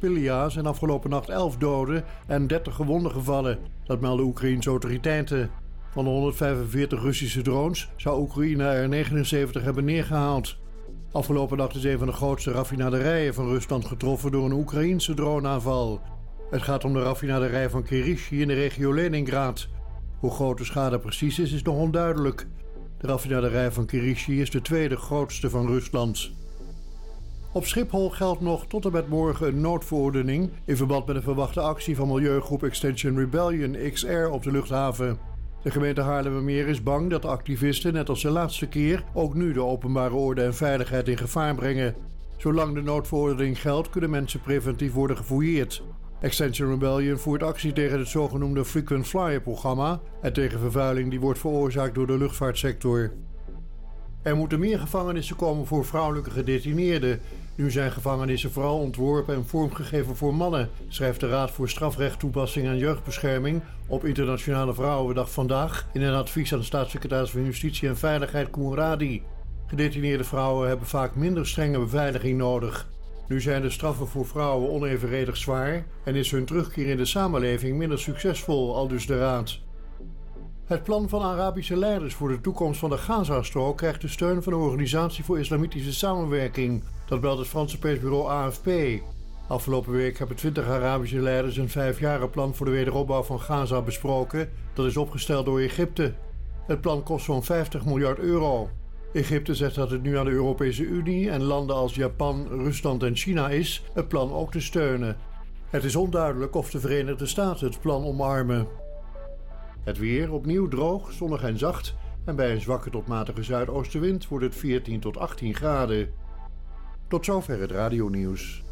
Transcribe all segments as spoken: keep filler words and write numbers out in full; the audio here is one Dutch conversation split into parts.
Pilja zijn afgelopen nacht elf doden en dertig gewonden gevallen. Dat melden Oekraïense autoriteiten. Van de honderdvijfenveertig Russische drones zou Oekraïne er negenenzeventig hebben neergehaald. Afgelopen nacht is een van de grootste raffinaderijen van Rusland getroffen door een Oekraïense droneaanval. Het gaat om de raffinaderij van Kirishi in de regio Leningrad. Hoe groot de schade precies is, is nog onduidelijk. De raffinaderij van Kirishi is de tweede grootste van Rusland. Op Schiphol geldt nog tot en met morgen een noodverordening in verband met een verwachte actie van milieugroep Extinction Rebellion X R op de luchthaven. De gemeente Haarlemmermeer is bang dat de activisten, net als de laatste keer, ook nu de openbare orde en veiligheid in gevaar brengen. Zolang de noodverordening geldt, kunnen mensen preventief worden gefouilleerd. Extinction Rebellion voert actie tegen het zogenoemde Frequent Flyer-programma en tegen vervuiling die wordt veroorzaakt door de luchtvaartsector. Er moeten meer gevangenissen komen voor vrouwelijke gedetineerden. Nu zijn gevangenissen vooral ontworpen en vormgegeven voor mannen, schrijft de Raad voor Strafrecht, Toepassing en Jeugdbescherming op Internationale Vrouwendag vandaag in een advies aan staatssecretaris van Justitie en Veiligheid Koenradi. Gedetineerde vrouwen hebben vaak minder strenge beveiliging nodig. Nu zijn de straffen voor vrouwen onevenredig zwaar en is hun terugkeer in de samenleving minder succesvol, aldus de Raad. Het plan van Arabische leiders voor de toekomst van de Gazastrook krijgt de steun van de Organisatie voor Islamitische Samenwerking. Dat meldt het Franse persbureau A F P. Afgelopen week hebben twintig Arabische leiders een vijfjarenplan voor de wederopbouw van Gaza besproken. Dat is opgesteld door Egypte. Het plan kost zo'n vijftig miljard euro. Egypte zegt dat het nu aan de Europese Unie en landen als Japan, Rusland en China is het plan ook te steunen. Het is onduidelijk of de Verenigde Staten het plan omarmen. Het weer opnieuw droog, zonnig en zacht en bij een zwakke tot matige zuidoostenwind wordt het veertien tot achttien graden. Tot zover het radionieuws.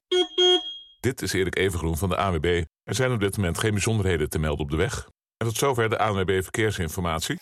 Dit is Erik Evengroen van de A N W B. Er zijn op dit moment geen bijzonderheden te melden op de weg. En tot zover de A N W B Verkeersinformatie.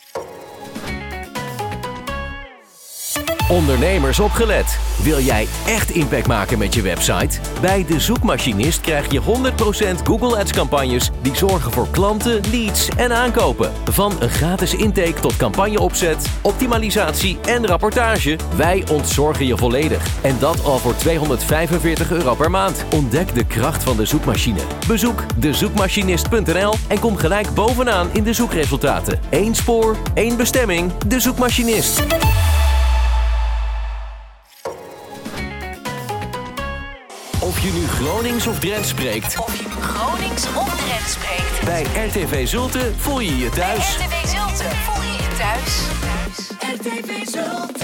Ondernemers opgelet. Wil jij echt impact maken met je website? Bij De Zoekmachinist krijg je honderd procent Google Ads campagnes die zorgen voor klanten, leads en aankopen. Van een gratis intake tot campagneopzet, optimalisatie en rapportage. Wij ontzorgen je volledig. En dat al voor tweehonderdvijfenveertig euro per maand. Ontdek de kracht van de zoekmachine. Bezoek de zoekmachinist punt n l en kom gelijk bovenaan in de zoekresultaten. Eén spoor, één bestemming, De Zoekmachinist. Of je nu Gronings of Drents spreekt. Of je nu Gronings of Drents spreekt. Bij R T V Zulte voel je je thuis. Bij R T V Zulte voel je je thuis. R T V Zulte.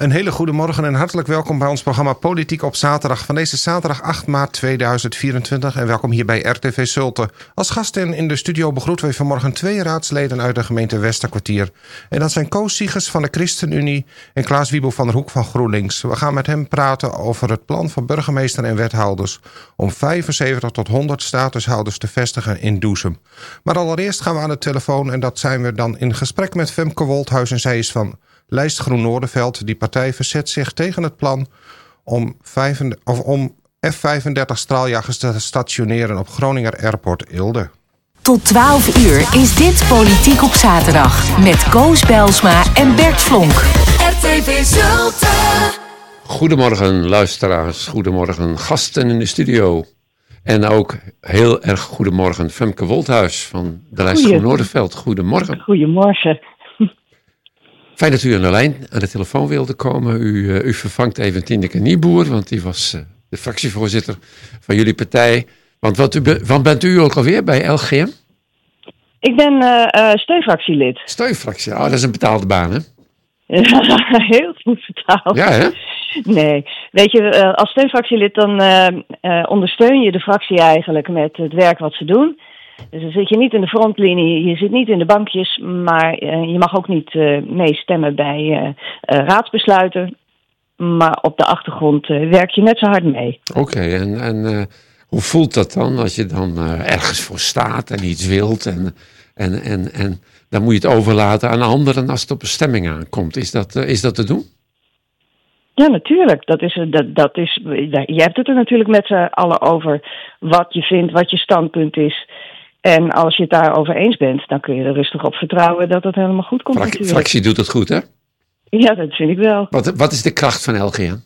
Een hele goede morgen en hartelijk welkom bij ons programma Politiek op zaterdag van deze zaterdag acht maart tweeduizend vierentwintig. En welkom hier bij R T V Zulte. Als gasten in de studio begroeten we vanmorgen twee raadsleden uit de gemeente Westerkwartier. En dat zijn Koos Siegers van de ChristenUnie en Klaas Wiebel van der Hoek van GroenLinks. We gaan met hem praten over het plan van burgemeester en wethouders om vijfenzeventig tot honderd statushouders te vestigen in Doezum. Maar allereerst gaan we aan de telefoon en dat zijn we dan in gesprek met Femke Wolthuis en zij is van Lijst Groen-Noorderveld. Die partij verzet zich tegen het plan om, vijf, of om F vijfendertig straaljagers te stationeren op Groninger Airport Eelde. Tot twaalf uur is dit Politiek op zaterdag met Koos Bijlsma en Bert Vlonk. R T V Zulte. Goedemorgen luisteraars, goedemorgen gasten in de studio. En ook heel erg goedemorgen Femke Wolthuis van de Lijst Groen-Noorderveld. Goedemorgen. Goedemorgen. Fijn dat u aan de lijn, aan de telefoon wilde komen. U, uh, u vervangt even Tineke Nieboer, want die was uh, de fractievoorzitter van jullie partij. Want wat, u be- wat bent u ook alweer bij L G M? Ik ben uh, uh, steunfractielid. Steunfractie, oh, dat is een betaalde baan, hè? Heel goed betaald. Ja, hè? Nee, weet je, uh, als steunfractielid dan uh, uh, ondersteun je de fractie eigenlijk met het werk wat ze doen. Dus dan zit je niet in de frontlinie, je zit niet in de bankjes, maar uh, je mag ook niet uh, meestemmen bij uh, uh, raadsbesluiten. Maar op de achtergrond uh, werk je net zo hard mee. Oké, okay, en, en uh, hoe voelt dat dan als je dan uh, ergens voor staat en iets wilt en, en, en, en dan moet je het overlaten aan anderen als het op een stemming aankomt. Is dat, uh, is dat te doen? Ja, natuurlijk. Dat is, dat, dat is, je hebt het er natuurlijk met z'n allen over wat je vindt, wat je standpunt is. En als je het daarover eens bent, dan kun je er rustig op vertrouwen dat het helemaal goed komt. Frak- fractie doet het goed, hè? Ja, dat vind ik wel. Wat, wat is de kracht van L G N?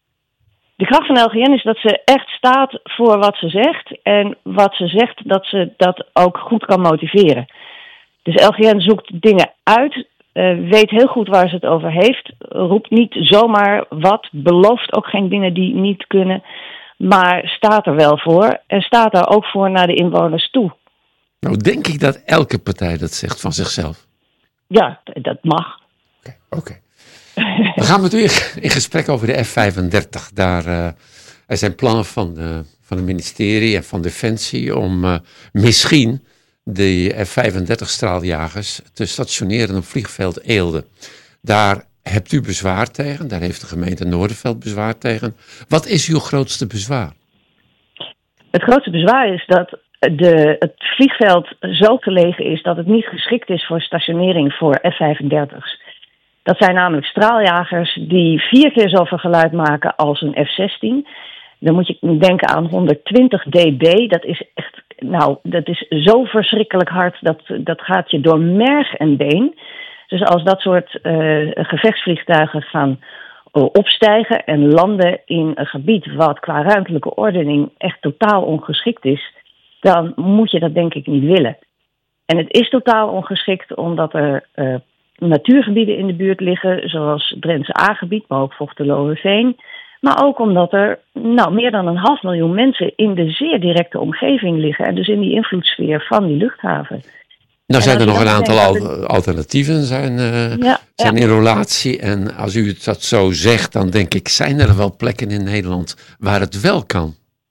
De kracht van L G N is dat ze echt staat voor wat ze zegt. En wat ze zegt, dat ze dat ook goed kan motiveren. Dus L G N zoekt dingen uit, uh, weet heel goed waar ze het over heeft. Roept niet zomaar wat, belooft ook geen dingen die niet kunnen. Maar staat er wel voor en staat daar ook voor naar de inwoners toe. Nou, denk ik dat elke partij dat zegt van zichzelf. Ja, dat mag. Oké, okay, okay. We gaan met u in gesprek over de F vijfendertig. Daar uh, er zijn plannen van, uh, van het ministerie en van Defensie om uh, misschien de F vijfendertig straaljagers te stationeren op vliegveld Eelde. Daar hebt u bezwaar tegen, daar heeft de gemeente Noorderveld bezwaar tegen. Wat is uw grootste bezwaar? Het grootste bezwaar is dat de, het vliegveld zo gelegen is dat het niet geschikt is voor stationering voor F vijfendertig's. Dat zijn namelijk straaljagers die vier keer zoveel geluid maken als een F zestien. Dan moet je denken aan honderdtwintig decibel. Dat is echt, nou, dat is zo verschrikkelijk hard. Dat, dat gaat je door merg en been. Dus als dat soort uh, gevechtsvliegtuigen gaan uh, opstijgen en landen in een gebied wat qua ruimtelijke ordening echt totaal ongeschikt is, dan moet je dat denk ik niet willen. En het is totaal ongeschikt omdat er uh, natuurgebieden in de buurt liggen, zoals het Drentse A-gebied, maar ook Vochte-Loeveen. Maar ook omdat er nou, meer dan een half miljoen mensen in de zeer directe omgeving liggen. En dus in die invloedssfeer van die luchthaven. Nou zijn er nog een aantal al, het... alternatieven zijn, uh, ja, zijn ja. in relatie. En als u dat zo zegt, dan denk ik, zijn er wel plekken in Nederland waar het wel kan?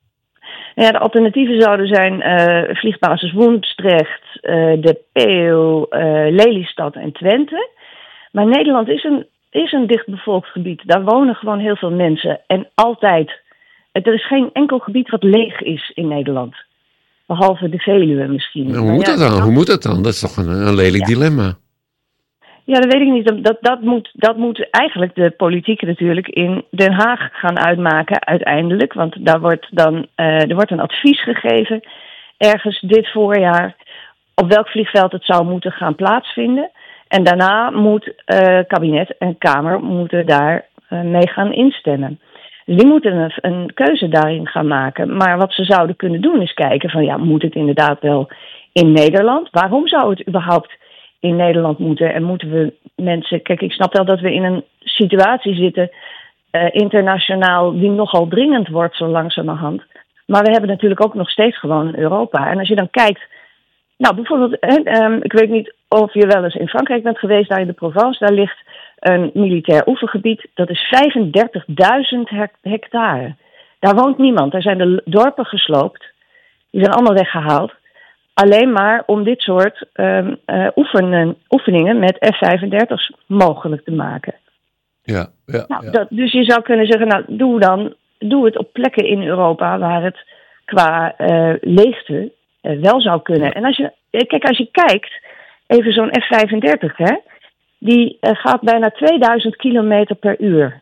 Ja, de alternatieven zouden zijn uh, vliegbasis Woensdrecht, uh, de Peeuw, uh, Lelystad en Twente. Maar Nederland is een, is een dichtbevolkt gebied. Daar wonen gewoon heel veel mensen. En altijd. Er is geen enkel gebied wat leeg is in Nederland. Behalve de Veluwe misschien. Nou, hoe, moet ja, dat dan? hoe moet dat dan? Dat is toch een, een lelijk ja. dilemma. Ja, dat weet ik niet. Dat, dat, moet, dat moet eigenlijk de politiek natuurlijk in Den Haag gaan uitmaken uiteindelijk. Want daar wordt dan, uh, er wordt een advies gegeven ergens dit voorjaar op welk vliegveld het zou moeten gaan plaatsvinden. En daarna moet uh, kabinet en Kamer moeten daar uh, mee gaan instemmen. Dus die moeten een, een keuze daarin gaan maken. Maar wat ze zouden kunnen doen is kijken van ja, moet het inderdaad wel in Nederland? Waarom zou het überhaupt in Nederland moeten? En moeten we mensen... Kijk, ik snap wel dat we in een situatie zitten uh, internationaal die nogal dringend wordt zo langzamerhand. Maar we hebben natuurlijk ook nog steeds gewoon Europa. En als je dan kijkt... Nou, bijvoorbeeld, uh, um, ik weet niet of je wel eens in Frankrijk bent geweest, daar in de Provence, daar ligt een militair oefengebied. Dat is vijfendertigduizend hectare. Daar woont niemand. Daar zijn de dorpen gesloopt. Die zijn allemaal weggehaald. Alleen maar om dit soort um, uh, oefenen, oefeningen met F vijfendertig's mogelijk te maken. Ja, ja, nou, ja. Dat, dus je zou kunnen zeggen, nou, doe dan, doe het op plekken in Europa waar het qua uh, leegte uh, wel zou kunnen. En als je, kijk, als je kijkt, even zo'n F vijfendertig, hè, die uh, gaat bijna tweeduizend kilometer per uur.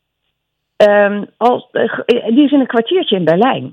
Um, al, uh, die is in een kwartiertje in Berlijn.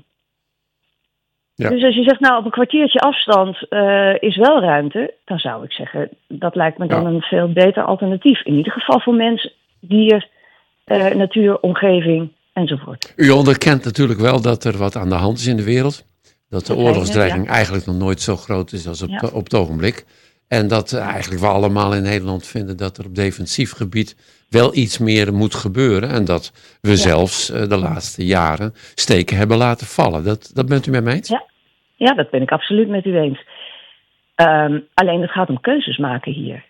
Ja. Dus als je zegt, nou, op een kwartiertje afstand uh, is wel ruimte, dan zou ik zeggen, dat lijkt me dan ja. een veel beter alternatief. In ieder geval voor mens, dier, uh, natuur, omgeving enzovoort. U onderkent natuurlijk wel dat er wat aan de hand is in de wereld. Dat de oorlogsdreiging ja. eigenlijk nog nooit zo groot is als op, ja. op het ogenblik. En dat uh, eigenlijk we allemaal in Nederland vinden dat er op defensief gebied wel iets meer moet gebeuren. En dat we ja. zelfs uh, de laatste jaren steken hebben laten vallen. Dat, dat bent u met mij eens? Ja. ja, dat ben ik absoluut met u eens. Um, alleen het gaat om keuzes maken hier.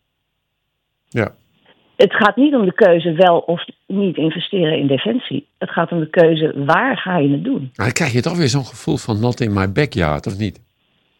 Ja. Het gaat niet om de keuze wel of niet investeren in defensie. Het gaat om de keuze waar ga je het doen. Maar dan krijg je toch weer zo'n gevoel van not in my backyard, of niet?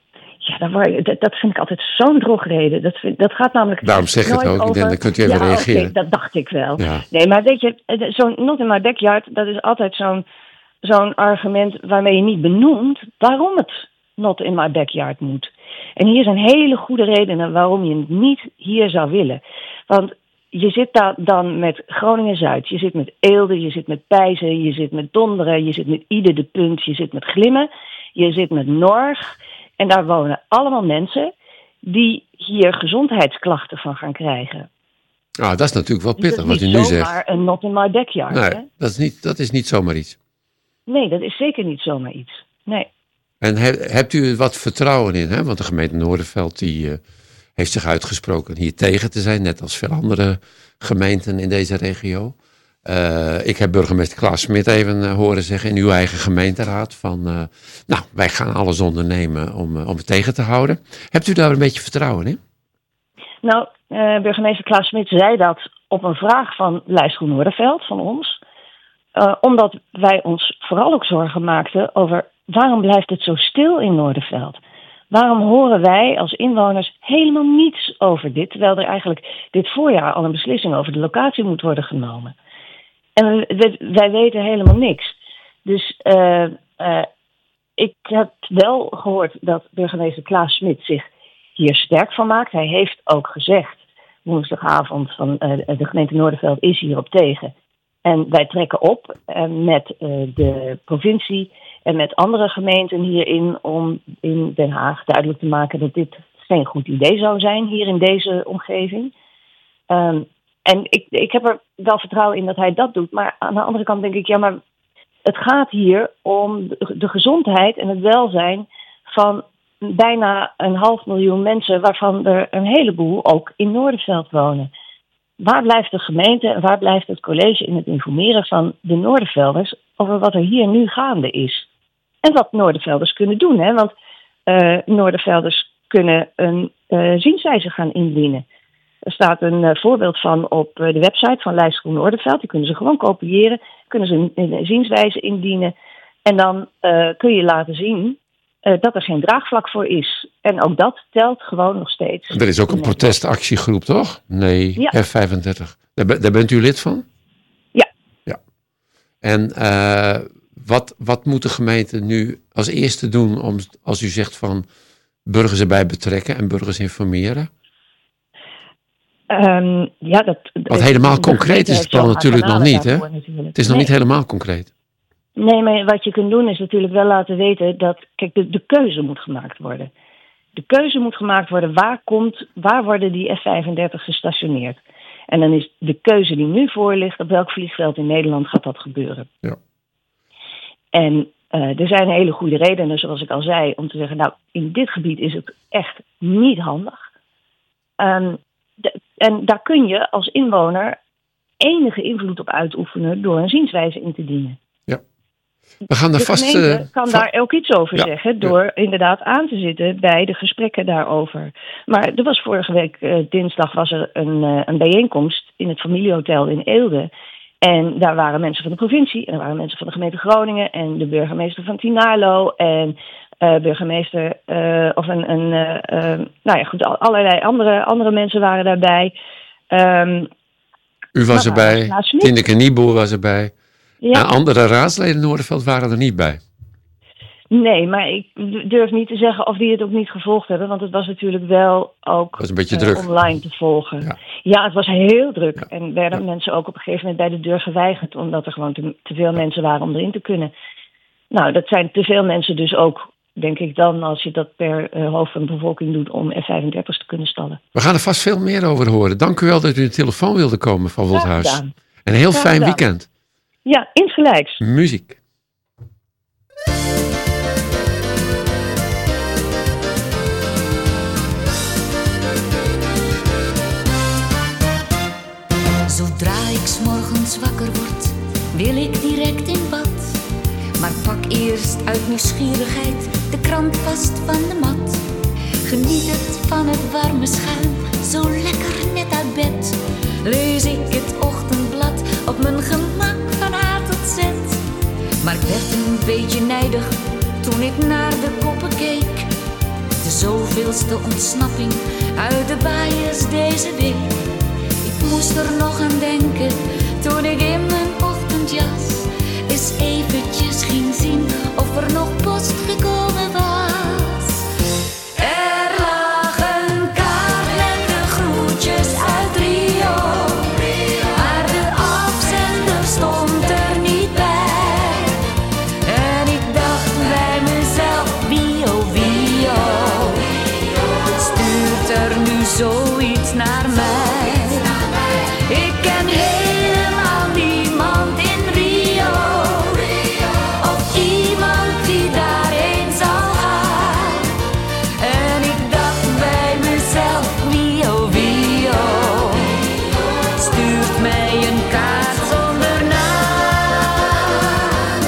Ja, dat, dat vind ik altijd zo'n drogreden. Dat, vind, dat gaat namelijk. Daarom zeg ik het ook, over... dan kunt u even ja, reageren. Okay, dat dacht ik wel. Ja. Nee, maar weet je, zo'n not in my backyard, dat is altijd zo'n, zo'n argument waarmee je niet benoemt waarom het not in my backyard moet. En hier zijn hele goede redenen waarom je het niet hier zou willen. Want je zit daar dan met Groningen-Zuid, je zit met Eelde, je zit met Pijzen, je zit met Donderen, je zit met Ide de Punt, je zit met Glimmen, je zit met Norg. En daar wonen allemaal mensen die hier gezondheidsklachten van gaan krijgen. Ah, dat is natuurlijk wel pittig dus wat u nu zegt. Dat is niet zomaar een not in my backyard. Nee, hè? Dat, is niet, dat is niet zomaar iets. Nee, dat is zeker niet zomaar iets. Nee. En he, hebt u er wat vertrouwen in? Hè? Want de gemeente Noorderveld die, uh, heeft zich uitgesproken hier tegen te zijn. Net als veel andere gemeenten in deze regio. Uh, ik heb burgemeester Klaas Smit even uh, horen zeggen in uw eigen gemeenteraad van, uh, nou, wij gaan alles ondernemen om, uh, om het tegen te houden. Hebt u daar een beetje vertrouwen in? Nou, uh, burgemeester Klaas Smit zei dat op een vraag van Lijstgroen Noorderveld, van ons. Uh, omdat wij ons vooral ook zorgen maakten over waarom blijft het zo stil in Noorderveld? Waarom horen wij als inwoners helemaal niets over dit, terwijl er eigenlijk dit voorjaar al een beslissing over de locatie moet worden genomen? En wij weten helemaal niks. Dus uh, uh, ik heb wel gehoord dat burgemeester Klaas Smit zich hier sterk van maakt. Hij heeft ook gezegd, woensdagavond, van uh, de gemeente Noorderveld is hierop tegen. En wij trekken op uh, met uh, de provincie en met andere gemeenten hierin om in Den Haag duidelijk te maken dat dit geen goed idee zou zijn hier in deze omgeving. Um, En ik, ik heb er wel vertrouwen in dat hij dat doet. Maar aan de andere kant denk ik, ja, maar het gaat hier om de, de gezondheid en het welzijn van bijna een half miljoen mensen, waarvan er een heleboel ook in Noorderveld wonen. Waar blijft de gemeente en waar blijft het college in het informeren van de Noordervelders over wat er hier nu gaande is? En wat Noordervelders kunnen doen, hè? Want uh, Noordervelders kunnen een uh, zienswijze gaan indienen. Er staat een uh, voorbeeld van op uh, de website van Lijstgroen Noorderveld. Die kunnen ze gewoon kopiëren, kunnen ze een, een zienswijze indienen. En dan uh, kun je laten zien uh, dat er geen draagvlak voor is. En ook dat telt gewoon nog steeds. Er is ook een protestactiegroep, toch? Nee, ja. F vijfendertig. Daar, daar bent u lid van? Ja. Ja. En uh, wat, wat moet de gemeente nu als eerste doen om, als u zegt van burgers erbij betrekken en burgers informeren? Um, ja, dat, Want helemaal concreet is het plan natuurlijk nog niet, hè? Het is nog nee. niet helemaal concreet. Nee, maar wat je kunt doen is natuurlijk wel laten weten dat, kijk, de, de keuze moet gemaakt worden. De keuze moet gemaakt worden, waar, komt, waar worden die F vijfendertig gestationeerd? En dan is de keuze die nu voor ligt, op welk vliegveld in Nederland gaat dat gebeuren? Ja. En uh, er zijn hele goede redenen, zoals ik al zei, om te zeggen, nou, in dit gebied is het echt niet handig. Um, De, en daar kun je als inwoner enige invloed op uitoefenen door een zienswijze in te dienen. Ja. We gaan er de vast... gemeente uh, kan va- daar ook iets over ja, zeggen door ja. inderdaad aan te zitten bij de gesprekken daarover. Maar er was vorige week uh, dinsdag was er een, uh, een bijeenkomst in het familiehotel in Eelde. En daar waren mensen van de provincie en er waren mensen van de gemeente Groningen en de burgemeester van Tinarlo en uh, burgemeester uh, of een, een uh, uh, nou ja goed, allerlei andere, andere mensen waren daarbij. Um, U was erbij, Tineke Nieboer was erbij. Ja. En andere raadsleden in Noorderveld waren er niet bij. Nee, maar ik durf niet te zeggen of die het ook niet gevolgd hebben. Want het was natuurlijk wel ook was een beetje uh, druk. online te volgen. Ja, ja het was heel druk. Ja. En werden ja. mensen ook op een gegeven moment bij de deur geweigerd. Omdat er gewoon te, te veel mensen waren om erin te kunnen. Nou, dat zijn te veel mensen dus ook, denk ik dan, als je dat per uh, hoofd van de bevolking doet om F vijfendertig's te kunnen stallen. We gaan er vast veel meer over horen. Dank u wel dat u in de telefoon wilde komen van Woldhuis. En een heel Graag fijn gedaan. weekend. Ja, insgelijks. Muziek. Zodra ik 's morgens wakker word, wil ik direct in bad. Maar pak eerst uit nieuwsgierigheid de krant vast van de mat. Geniet het van het warme schuim, zo lekker net uit bed. Lees ik het ochtendblad op mijn gemak van A tot Z. Maar ik werd een beetje nijdig toen ik naar de koppen keek. De zoveelste ontsnapping uit de bias deze week. Ik moest er nog aan denken toen ik in mijn ochtendjas eens eventjes ging zien of er nog post gekomen was. Er lag een kaart met de groetjes uit Rio, maar de afzender stond er niet bij. En ik dacht bij mezelf, wie oh wie oh, stuurt er nu zoiets naar mij? Ik ken helemaal niemand in Rio, of iemand die daarheen zal gaan. En ik dacht bij mezelf, wie oh wie oh, stuurt mij een kaart zonder naam.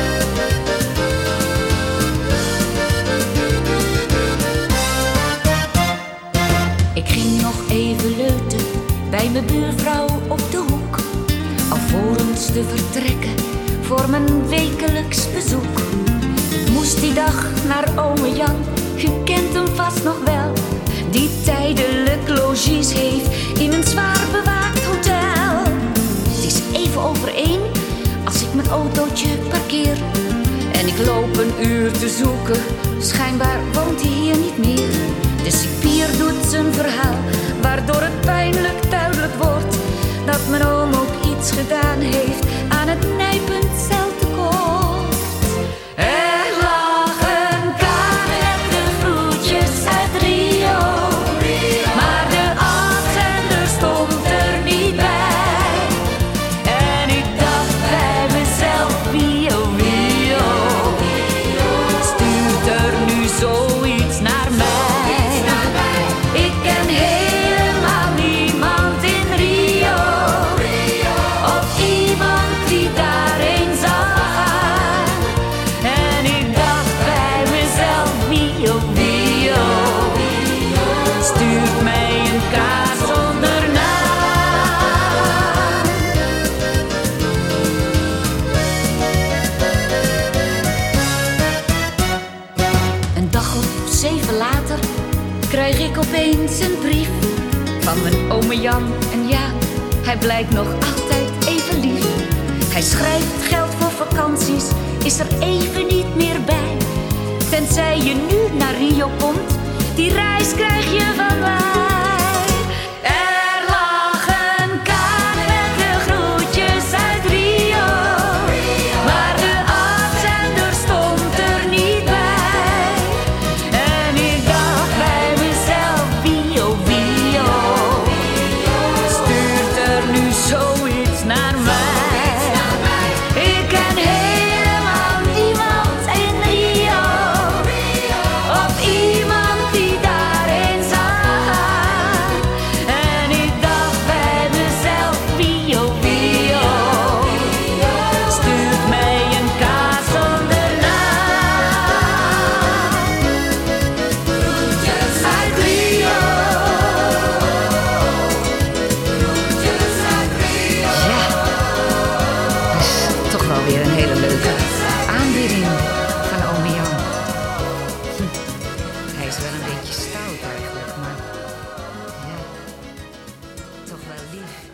Ik ging nog even leuten bij mijn buurvrouw op de hoek, alvorens te vertrekken voor mijn wekelijks bezoek. Ik moest die dag naar ome Jan, u kent hem vast nog wel, die tijdelijk logies heeft in een zwaar bewaakt hotel. Het is even over één als ik mijn autootje parkeer en ik loop een uur te zoeken, schijnbaar woont hij hier niet meer. De cipier doet zijn verhaal, waardoor het pijnlijk duidelijk wordt dat mijn oom ook iets gedaan heeft aan het nijpend celtekort. Er lag een kaart met de groetjes uit Rio, maar de afzender stond er niet bij. En ik dacht bij mezelf, wie oh wie oh, stuurt er nu zoiets naar mij? Ik ken helemaal niemand in Rio, of iemand die daarheen zal gaan. En ik dacht bij mezelf, wie oh wie oh, stuurt mij een kaart zonder naam. Een dag of zeven later krijg ik opeens een brief van mijn ome Jan. En ja, hij blijkt nog altijd even lief. Hij schrijft geld voor vakanties, is er even niet meer bij. Tenzij je nu naar Rio komt, die reis krijg je van mij. Er lag een kaart met de groetjes uit Rio, maar de afzender stond er niet bij. En ik dacht bij mezelf, wie oh wie oh, stuurt er nu zoiets naar mij? Ik ken helemaal niemand in Rio, of iemand die daarheen zal gaan. is wel een beetje stout eigenlijk, maar ja, toch wel lief.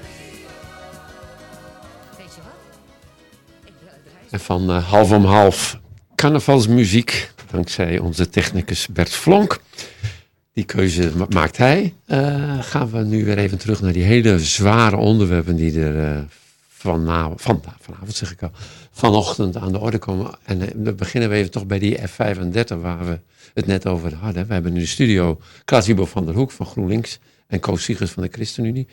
Weet je wat? Ik wil het reis. En van uh, half om half carnavalsmuziek, dankzij onze technicus Bert Flonk. Die keuze ma- maakt hij. Uh, gaan we nu weer even terug naar die hele zware onderwerpen die er uh, vanavond, van, vanavond zeg ik al, vanochtend aan de orde komen. En uh, dan beginnen we even toch bij die F vijfendertig waar we het net over hadden. We hebben in de studio Klaas Ibo van der Hoek van GroenLinks en Koos Siegers van de ChristenUnie.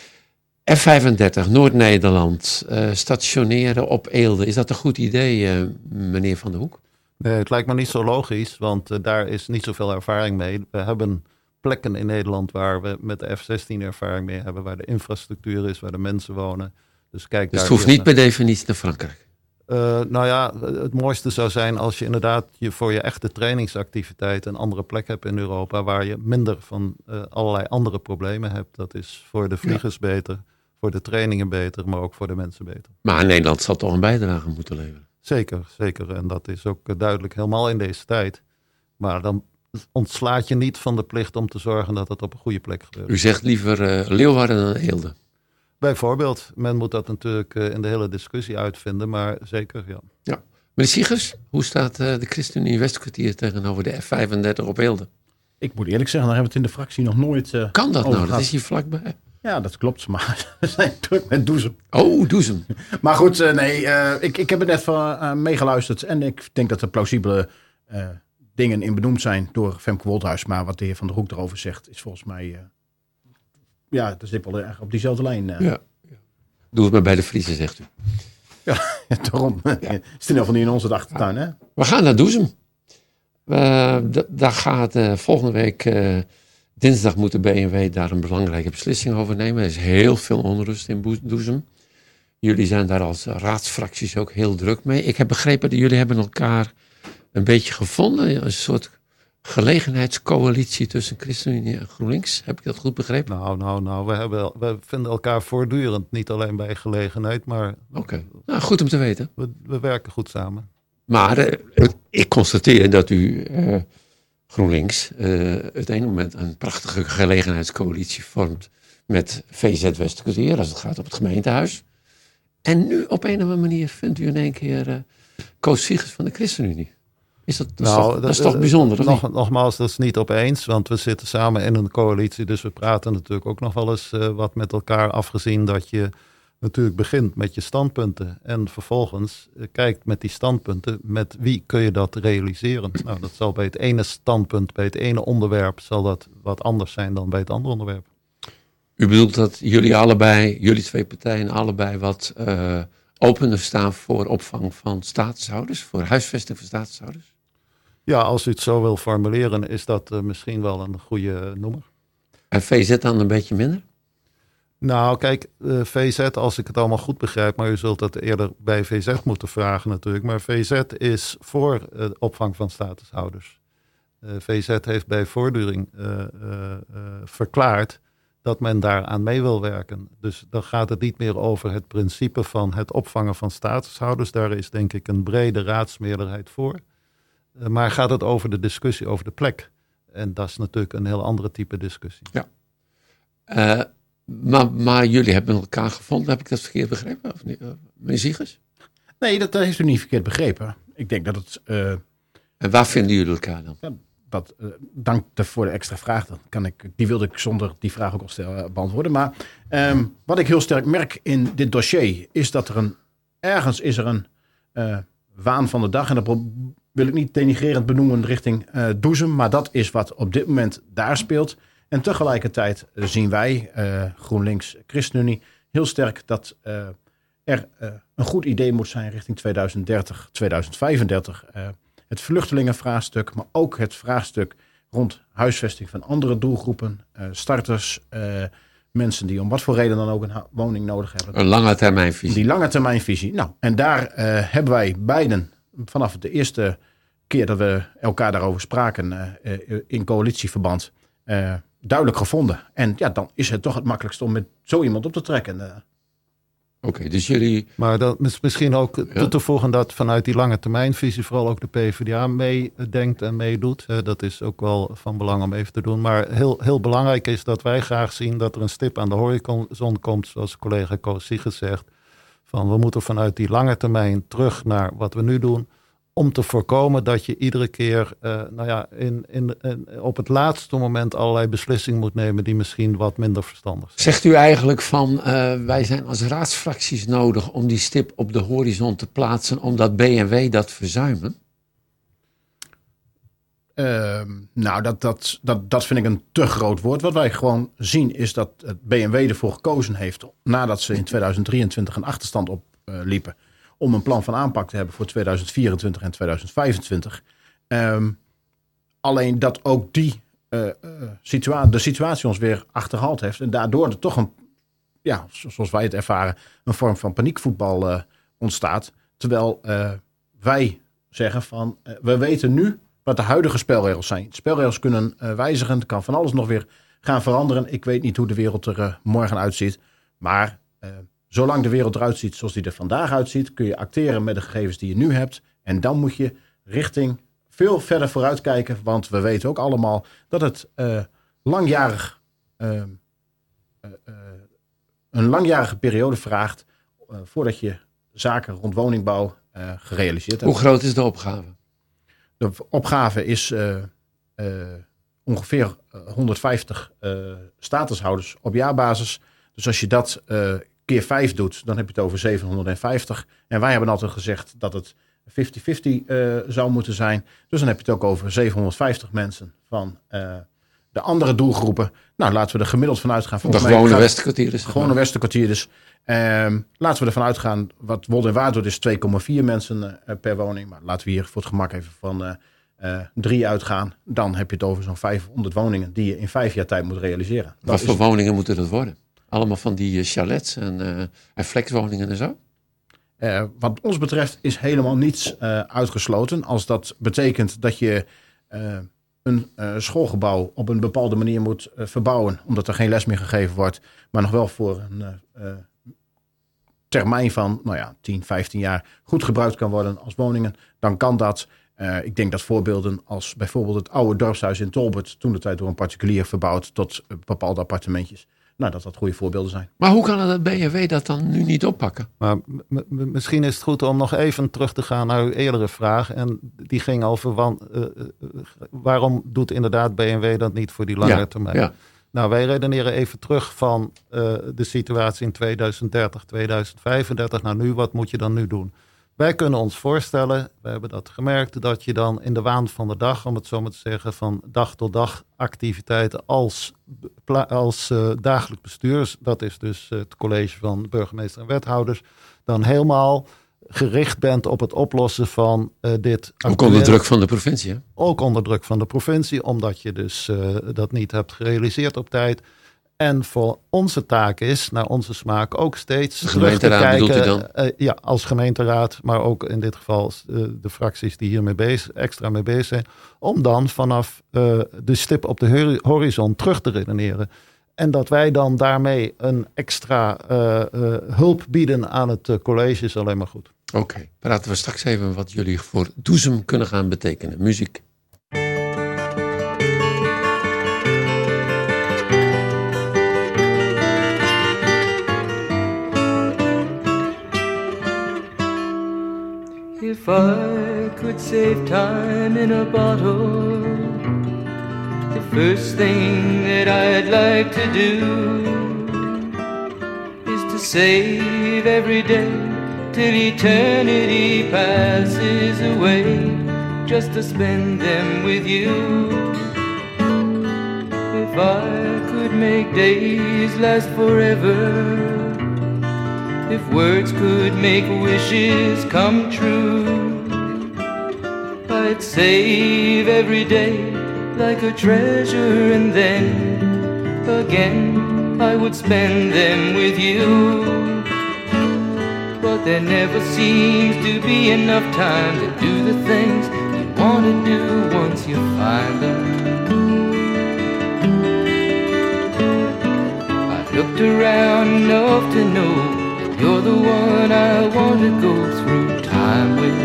F vijfendertig, Noord-Nederland, uh, stationeren op Eelde. Is dat een goed idee, uh, meneer Van der Hoek? Nee, het lijkt me niet zo logisch, want uh, daar is niet zoveel ervaring mee. We hebben plekken in Nederland waar we met de F zestien ervaring mee hebben, waar de infrastructuur is, waar de mensen wonen. Dus, kijk, dus daar het hoeft niet per definitie naar Frankrijk? Uh, nou ja, het mooiste zou zijn als je inderdaad je voor je echte trainingsactiviteit een andere plek hebt in Europa, waar je minder van uh, allerlei andere problemen hebt. Dat is voor de vliegers ja. beter, voor de trainingen beter, maar ook voor de mensen beter. Maar Nederland zal toch een bijdrage moeten leveren? Zeker, zeker. En dat is ook duidelijk helemaal in deze tijd. Maar dan ontslaat je niet van de plicht om te zorgen dat het op een goede plek gebeurt. U zegt liever uh, Leeuwarden dan Eelde? Bijvoorbeeld. Men moet dat natuurlijk uh, in de hele discussie uitvinden, maar zeker, ja. ja. Meneer Siegers, hoe staat uh, de ChristenUnie Westkwartier tegenover de F vijfendertig op Eelde? Ik moet eerlijk zeggen, daar hebben we het in de fractie nog nooit uh, Kan dat nou? gehad. Dat is hier vlakbij. Ja, dat klopt, maar we zijn druk met Doezum. Oh, Doezum. Maar goed, uh, nee, uh, ik, ik heb het net van uh, meegeluisterd en ik denk dat er plausibele uh, dingen in benoemd zijn door Femke Wolthuis. Maar wat de heer Van der Hoek erover zegt, is volgens mij, uh, ja, dat zit wel erg op diezelfde lijn. Uh. Ja. Doe het maar bij de Friese, zegt u. Ja, daarom. Ja. Is het in ieder geval niet in onze achtertuin, hè? We gaan naar Doezum. Uh, d- daar gaat uh, volgende week... Uh, Dinsdag moet de B N W daar een belangrijke beslissing over nemen. Er is heel veel onrust in Doezum. Jullie zijn daar als raadsfracties ook heel druk mee. Ik heb begrepen dat jullie hebben elkaar een beetje gevonden. Een soort gelegenheidscoalitie tussen ChristenUnie en GroenLinks. Heb ik dat goed begrepen? Nou, nou, nou. We, hebben, we vinden elkaar voortdurend. Niet alleen bij gelegenheid, maar... Oké, okay. Nou, goed om te weten. We, we werken goed samen. Maar uh, ik constateer dat u... Uh, GroenLinks uh, het ene moment een prachtige gelegenheidscoalitie vormt met V Z Westkwartier als het gaat op het gemeentehuis. En nu op een of andere manier vindt u in één keer uh, Koos Siegers van de ChristenUnie. Is dat, dat, nou, is toch, dat, dat is toch bijzonder? Nog, niet? Nogmaals, dat is niet opeens, want we zitten samen in een coalitie. Dus we praten natuurlijk ook nog wel eens uh, wat met elkaar, afgezien dat je natuurlijk begint met je standpunten. En vervolgens uh, kijkt met die standpunten, met wie kun je dat realiseren? Nou, dat zal bij het ene standpunt, bij het ene onderwerp, zal dat wat anders zijn dan bij het andere onderwerp. U bedoelt dat jullie allebei, jullie twee partijen allebei wat uh, opener staan voor opvang van statushouders, voor huisvesting van statushouders? Ja, als u het zo wil formuleren, is dat uh, misschien wel een goede noemer. En V Z dan een beetje minder? Nou, kijk, uh, V Z, als ik het allemaal goed begrijp, maar u zult dat eerder bij V Z moeten vragen natuurlijk. Maar V Z is voor uh, opvang van statushouders. Uh, V Z heeft bij voortduring uh, uh, uh, verklaard dat men daaraan mee wil werken. Dus dan gaat het niet meer over het principe van het opvangen van statushouders. Daar is denk ik een brede raadsmeerderheid voor. Uh, maar gaat het over de discussie over de plek. En dat is natuurlijk een heel andere type discussie. Ja. Uh, maar, maar jullie hebben elkaar gevonden, heb ik dat verkeerd begrepen? Of niet? Uh, meneer Siegers? Nee, dat heeft u niet verkeerd begrepen. Ik denk dat het... Uh... En waar vinden jullie elkaar dan? Ja, dat, uh, dank voor de extra vraag. Dan kan ik, die wilde ik zonder die vraag ook al stellen, beantwoorden. Maar um, wat ik heel sterk merk in dit dossier is dat er een... Ergens is er een uh, waan van de dag. En dat wil ik niet denigrerend benoemen richting uh, Doezum. Maar dat is wat op dit moment daar speelt. En tegelijkertijd zien wij, uh, GroenLinks, ChristenUnie, heel sterk dat uh, er uh, een goed idee moet zijn richting tweeduizend dertig, tweeduizend vijfendertig. Uh, het vluchtelingenvraagstuk, maar ook het vraagstuk rond huisvesting van andere doelgroepen. Uh, starters, uh, mensen die om wat voor reden dan ook een woning nodig hebben. Een lange termijnvisie. Die lange termijnvisie. Nou, en daar uh, hebben wij beiden vanaf de eerste keer dat we elkaar daarover spraken uh, uh, in coalitieverband uh, duidelijk gevonden. En ja, dan is het toch het makkelijkst om met zo iemand op te trekken. Uh. Oké, okay, dus jullie... Maar dat is misschien ook ja. toe te voegen dat vanuit die lange termijnvisie vooral ook de PvdA meedenkt en meedoet. Dat is ook wel van belang om even te doen. Maar heel, heel belangrijk is dat wij graag zien dat er een stip aan de horizon komt, zoals collega Koos Siegers zegt. Van we moeten vanuit die lange termijn terug naar wat we nu doen. Om te voorkomen dat je iedere keer uh, nou ja, in, in, in, op het laatste moment allerlei beslissingen moet nemen die misschien wat minder verstandig zijn. Zegt u eigenlijk van uh, wij zijn als raadsfracties nodig om die stip op de horizon te plaatsen omdat B N W dat verzuimen? Uh, nou, dat, dat, dat, dat vind ik een te groot woord. Wat wij gewoon zien is dat het B M W ervoor gekozen heeft nadat ze in tweeduizend drieëntwintig een achterstand opliepen. Uh, om een plan van aanpak te hebben voor tweeduizend vierentwintig en tweeduizend vijfentwintig. Um, alleen dat ook die uh, uh, situa- de situatie ons weer achterhaald heeft. En daardoor er toch een, ja, zoals wij het ervaren, een vorm van paniekvoetbal uh, ontstaat. Terwijl uh, wij zeggen van, uh, we weten nu wat de huidige spelregels zijn. De spelregels kunnen uh, wijzigen, er kan van alles nog weer gaan veranderen. Ik weet niet hoe de wereld er uh, morgen uitziet, maar... Uh, Zolang de wereld eruit ziet zoals die er vandaag uitziet, kun je acteren met de gegevens die je nu hebt. En dan moet je richting veel verder vooruit kijken. Want we weten ook allemaal dat het uh, langjarig, uh, uh, uh, een langjarige periode vraagt uh, voordat je zaken rond woningbouw uh, gerealiseerd hebt. Hoe groot is de opgave? De opgave is uh, uh, ongeveer honderdvijftig uh, statushouders op jaarbasis. Dus als je dat... Uh, keer vijf doet, dan heb je het over zevenhonderdvijftig. En wij hebben altijd gezegd dat het vijftig vijftig uh, zou moeten zijn. Dus dan heb je het ook over zevenhonderdvijftig mensen van uh, de andere doelgroepen. Nou, laten we er gemiddeld van uitgaan. De gewone Westerkwartierders. Gewone Westerkwartierders. Um, laten we ervan uitgaan, wat Wold en Waard doet is twee komma vier mensen uh, per woning. Maar laten we hier voor het gemak even van uh, uh, drie uitgaan. Dan heb je het over zo'n vijfhonderd woningen die je in vijf jaar tijd moet realiseren. Dat wat voor is... woningen moeten dat worden? Allemaal van die chalets en, uh, en flexwoningen en zo? Uh, wat ons betreft is helemaal niets uh, uitgesloten. Als dat betekent dat je uh, een uh, schoolgebouw op een bepaalde manier moet uh, verbouwen. Omdat er geen les meer gegeven wordt. Maar nog wel voor een uh, uh, termijn van nou ja, tien, vijftien jaar goed gebruikt kan worden als woningen. Dan kan dat. Uh, ik denk dat voorbeelden als bijvoorbeeld het oude dorpshuis in Tolbert. Toen de tijd door een particulier verbouwd tot uh, bepaalde appartementjes. Nou, dat dat goede voorbeelden zijn. Maar hoe kan het B M W dat dan nu niet oppakken? Maar m- m- misschien is het goed om nog even terug te gaan naar uw eerdere vraag. En die ging over wan, uh, uh, waarom doet inderdaad B M W dat niet voor die langere ja, termijn? Ja. Nou, wij redeneren even terug van uh, de situatie in tweeduizend dertig, tweeduizend vijfendertig. Nou, nu, wat moet je dan nu doen? Wij kunnen ons voorstellen, we hebben dat gemerkt, dat je dan in de waan van de dag, om het zo maar te zeggen, van dag tot dag activiteiten als, als uh, dagelijk bestuur, dat is dus uh, het college van burgemeester en wethouders, dan helemaal gericht bent op het oplossen van uh, dit. Ook onder druk van de provincie, hè? Ook onder druk van de provincie, omdat je dus uh, dat niet hebt gerealiseerd op tijd. En voor onze taak is, naar onze smaak, ook steeds de gemeenteraad terug te kijken. Bedoelt u dan? Uh, ja, als gemeenteraad, maar ook in dit geval uh, de fracties die hiermee bezig, extra mee bezig zijn. Om dan vanaf uh, de stip op de horizon terug te redeneren. En dat wij dan daarmee een extra uh, uh, hulp bieden aan het uh, college is alleen maar goed. Oké, okay. Praten we straks even wat jullie voor Doezum kunnen gaan betekenen. Muziek. If I could save time in a bottle, the first thing that I'd like to do is to save every day till eternity passes away, just to spend them with you. If I could make days last forever, if words could make wishes come true, I'd save every day like a treasure, and then again I would spend them with you. But there never seems to be enough time to do the things you want to do once you find them. I looked around enough to know You're the one I want to go through time with.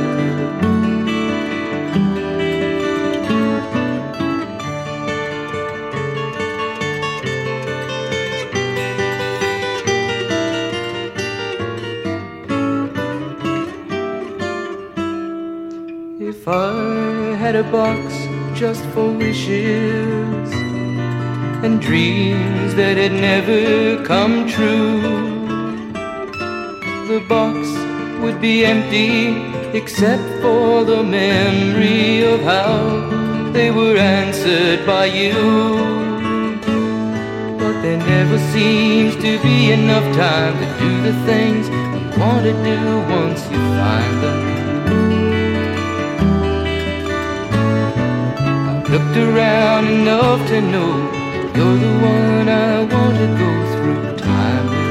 If I had a box just for wishes and dreams that had never come true, the box would be empty except for the memory of how they were answered by you. But there never seems to be enough time to do the things you want to do once you find them. Looked around enough to know you're the one I want to go through time with.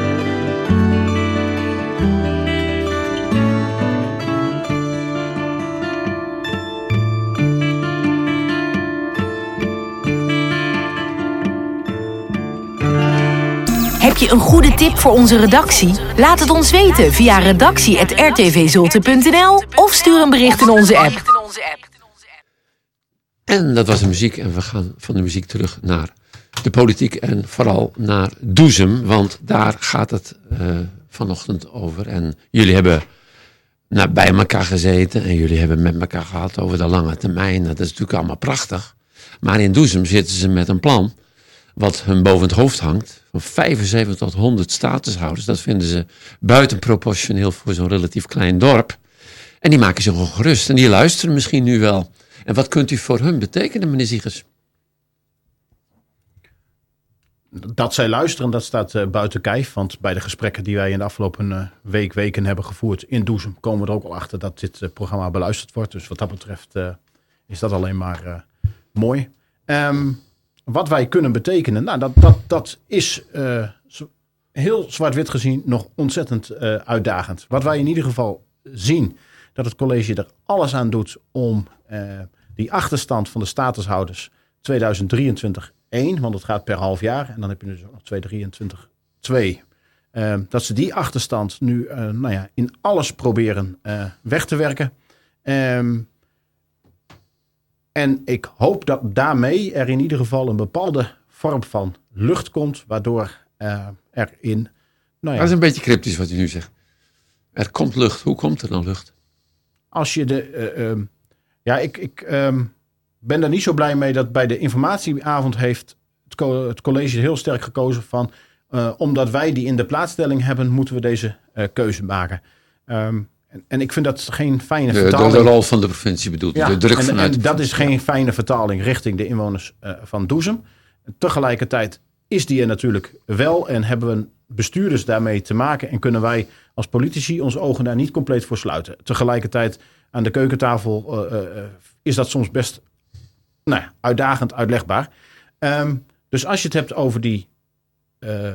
Heb je een goede tip voor onze redactie? Laat het ons weten via redactie apenstaartje r t v zulte punt n l of stuur een bericht in onze app. En dat was de muziek en we gaan van de muziek terug naar de politiek en vooral naar Doezum, want daar gaat het uh, vanochtend over. En jullie hebben nou, bij elkaar gezeten en jullie hebben met elkaar gehad over de lange termijn. Dat is natuurlijk allemaal prachtig. Maar in Doezum zitten ze met een plan wat hun boven het hoofd hangt, van vijfenzeventig tot honderd statushouders. Dat vinden ze buitenproportioneel voor zo'n relatief klein dorp. En die maken zich ongerust en die luisteren misschien nu wel. En wat kunt u voor hun betekenen, meneer Ziegers? Dat zij luisteren, dat staat uh, buiten kijf. Want bij de gesprekken die wij in de afgelopen uh, week, weken hebben gevoerd in Doezum, komen we er ook al achter dat dit uh, programma beluisterd wordt. Dus wat dat betreft uh, is dat alleen maar uh, mooi. Um, wat wij kunnen betekenen, nou, dat, dat, dat is uh, heel zwart-wit gezien nog ontzettend uh, uitdagend. Wat wij in ieder geval zien, dat het college er alles aan doet om uh, die achterstand van de statushouders tweeduizend drieëntwintig één, want het gaat per half jaar en dan heb je dus ook nog tweeduizend drieëntwintig twee. Uh, dat ze die achterstand nu uh, nou ja, in alles proberen uh, weg te werken. Um, en ik hoop dat daarmee er in ieder geval een bepaalde vorm van lucht komt, waardoor uh, er in... Nou ja, dat is een beetje cryptisch wat u nu zegt. Er komt lucht. Hoe komt er dan lucht? Als je de... Uh, um, ja, ik, ik um, ben daar niet zo blij mee dat bij de informatieavond heeft het, co- het college heel sterk gekozen van... Uh, omdat wij die in de plaatsstelling hebben, moeten we deze uh, keuze maken. Um, en, en ik vind dat geen fijne de, vertaling. De, de rol van de provincie bedoelt, ja, de druk en, vanuit en de dat is geen fijne vertaling richting de inwoners uh, van Doezum. En tegelijkertijd is die er natuurlijk wel en hebben we bestuurders daarmee te maken en kunnen wij als politici onze ogen daar niet compleet voor sluiten. Tegelijkertijd aan de keukentafel uh, uh, is dat soms best nou ja, uitdagend uitlegbaar. Um, dus als je het hebt over die uh,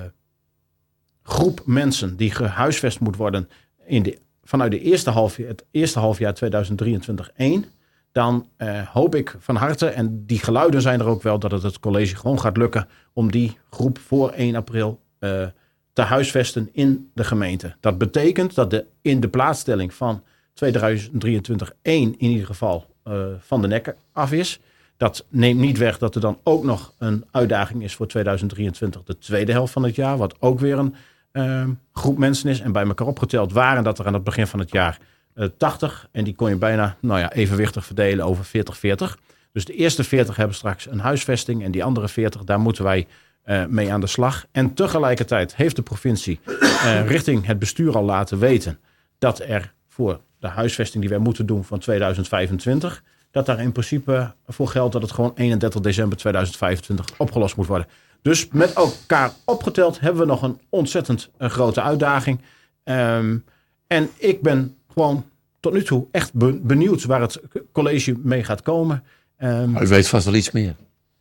groep mensen die gehuisvest moet worden in de, vanuit de eerste halfjaar, het eerste halfjaar tweeduizend drieëntwintig één, dan uh, hoop ik van harte, en die geluiden zijn er ook wel, dat het het college gewoon gaat lukken om die groep voor één april uh, te huisvesten in de gemeente. Dat betekent dat de, in de plaatsstelling van tweeduizend drieëntwintig één in ieder geval uh, van de nek af is. Dat neemt niet weg dat er dan ook nog een uitdaging is voor tweeduizend drieëntwintig, de tweede helft van het jaar, wat ook weer een uh, groep mensen is. En bij elkaar opgeteld waren dat er aan het begin van het jaar uh, tachtig. En die kon je bijna nou ja, evenwichtig verdelen over veertig veertig. Dus de eerste veertig hebben straks een huisvesting en die andere veertig, daar moeten wij uh, mee aan de slag. En tegelijkertijd heeft de provincie uh, richting het bestuur al laten weten dat er voor de huisvesting die wij moeten doen van tweeduizend vijfentwintig... dat daar in principe voor geldt dat het gewoon eenendertig december tweeduizend vijfentwintig opgelost moet worden. Dus met elkaar opgeteld hebben we nog een ontzettend een grote uitdaging. Um, en ik ben gewoon tot nu toe echt be- benieuwd waar het college mee gaat komen. Um, U weet vast wel iets meer.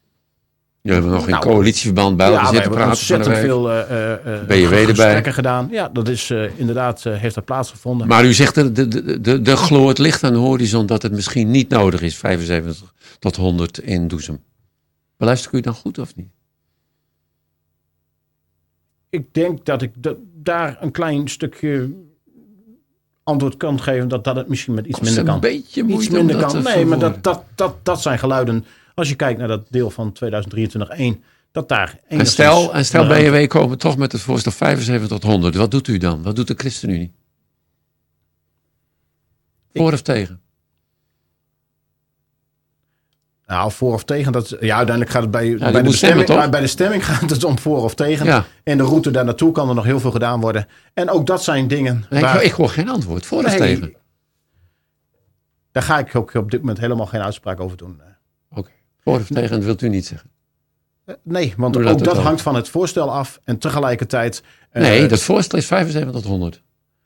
Je hebt nog in nou, coalitieverband bij elkaar ja, zitten praten. ontzettend veel uh, uh, B J W gesprekken erbij gedaan. Ja, dat is uh, inderdaad uh, heeft dat plaatsgevonden. Maar u zegt er de, de, de, de gloort licht aan de horizon dat het misschien niet nodig is, vijfenzeventig tot honderd in Doezum. Beluister ik u dan goed of niet? ik denk dat ik d- daar een klein stukje antwoord kan geven dat, dat het misschien met iets minder kan. Een beetje iets moeite minder om dat kan. te Nee, maar verwoorden. dat, dat, dat, dat zijn geluiden. Als je kijkt naar dat deel van tweeduizend drieëntwintig één, dat daar En stel, en stel B N W komen toch met het voorstel vijfenzeventig tot honderd. Wat doet u dan? Wat doet de ChristenUnie? Voor of tegen? Nou, voor of tegen. Dat, ja, uiteindelijk gaat het bij, die bij, de moet bestemming, stemmen, toch? bij de stemming gaat het om voor of tegen. Ja. En de route daar naartoe kan er nog heel veel gedaan worden. En ook dat zijn dingen. Nee, waar, ik, ik hoor geen antwoord. Voor of Nee. tegen? Daar ga ik ook op dit moment helemaal geen uitspraak over doen. Oké. Voor of tegen, dat wilt u niet zeggen. Eh, Nee, want Doe ook dat dat, ook al. hangt van het voorstel af. En tegelijkertijd... eh, Nee, dat voorstel is vijfenzeventig tot honderd.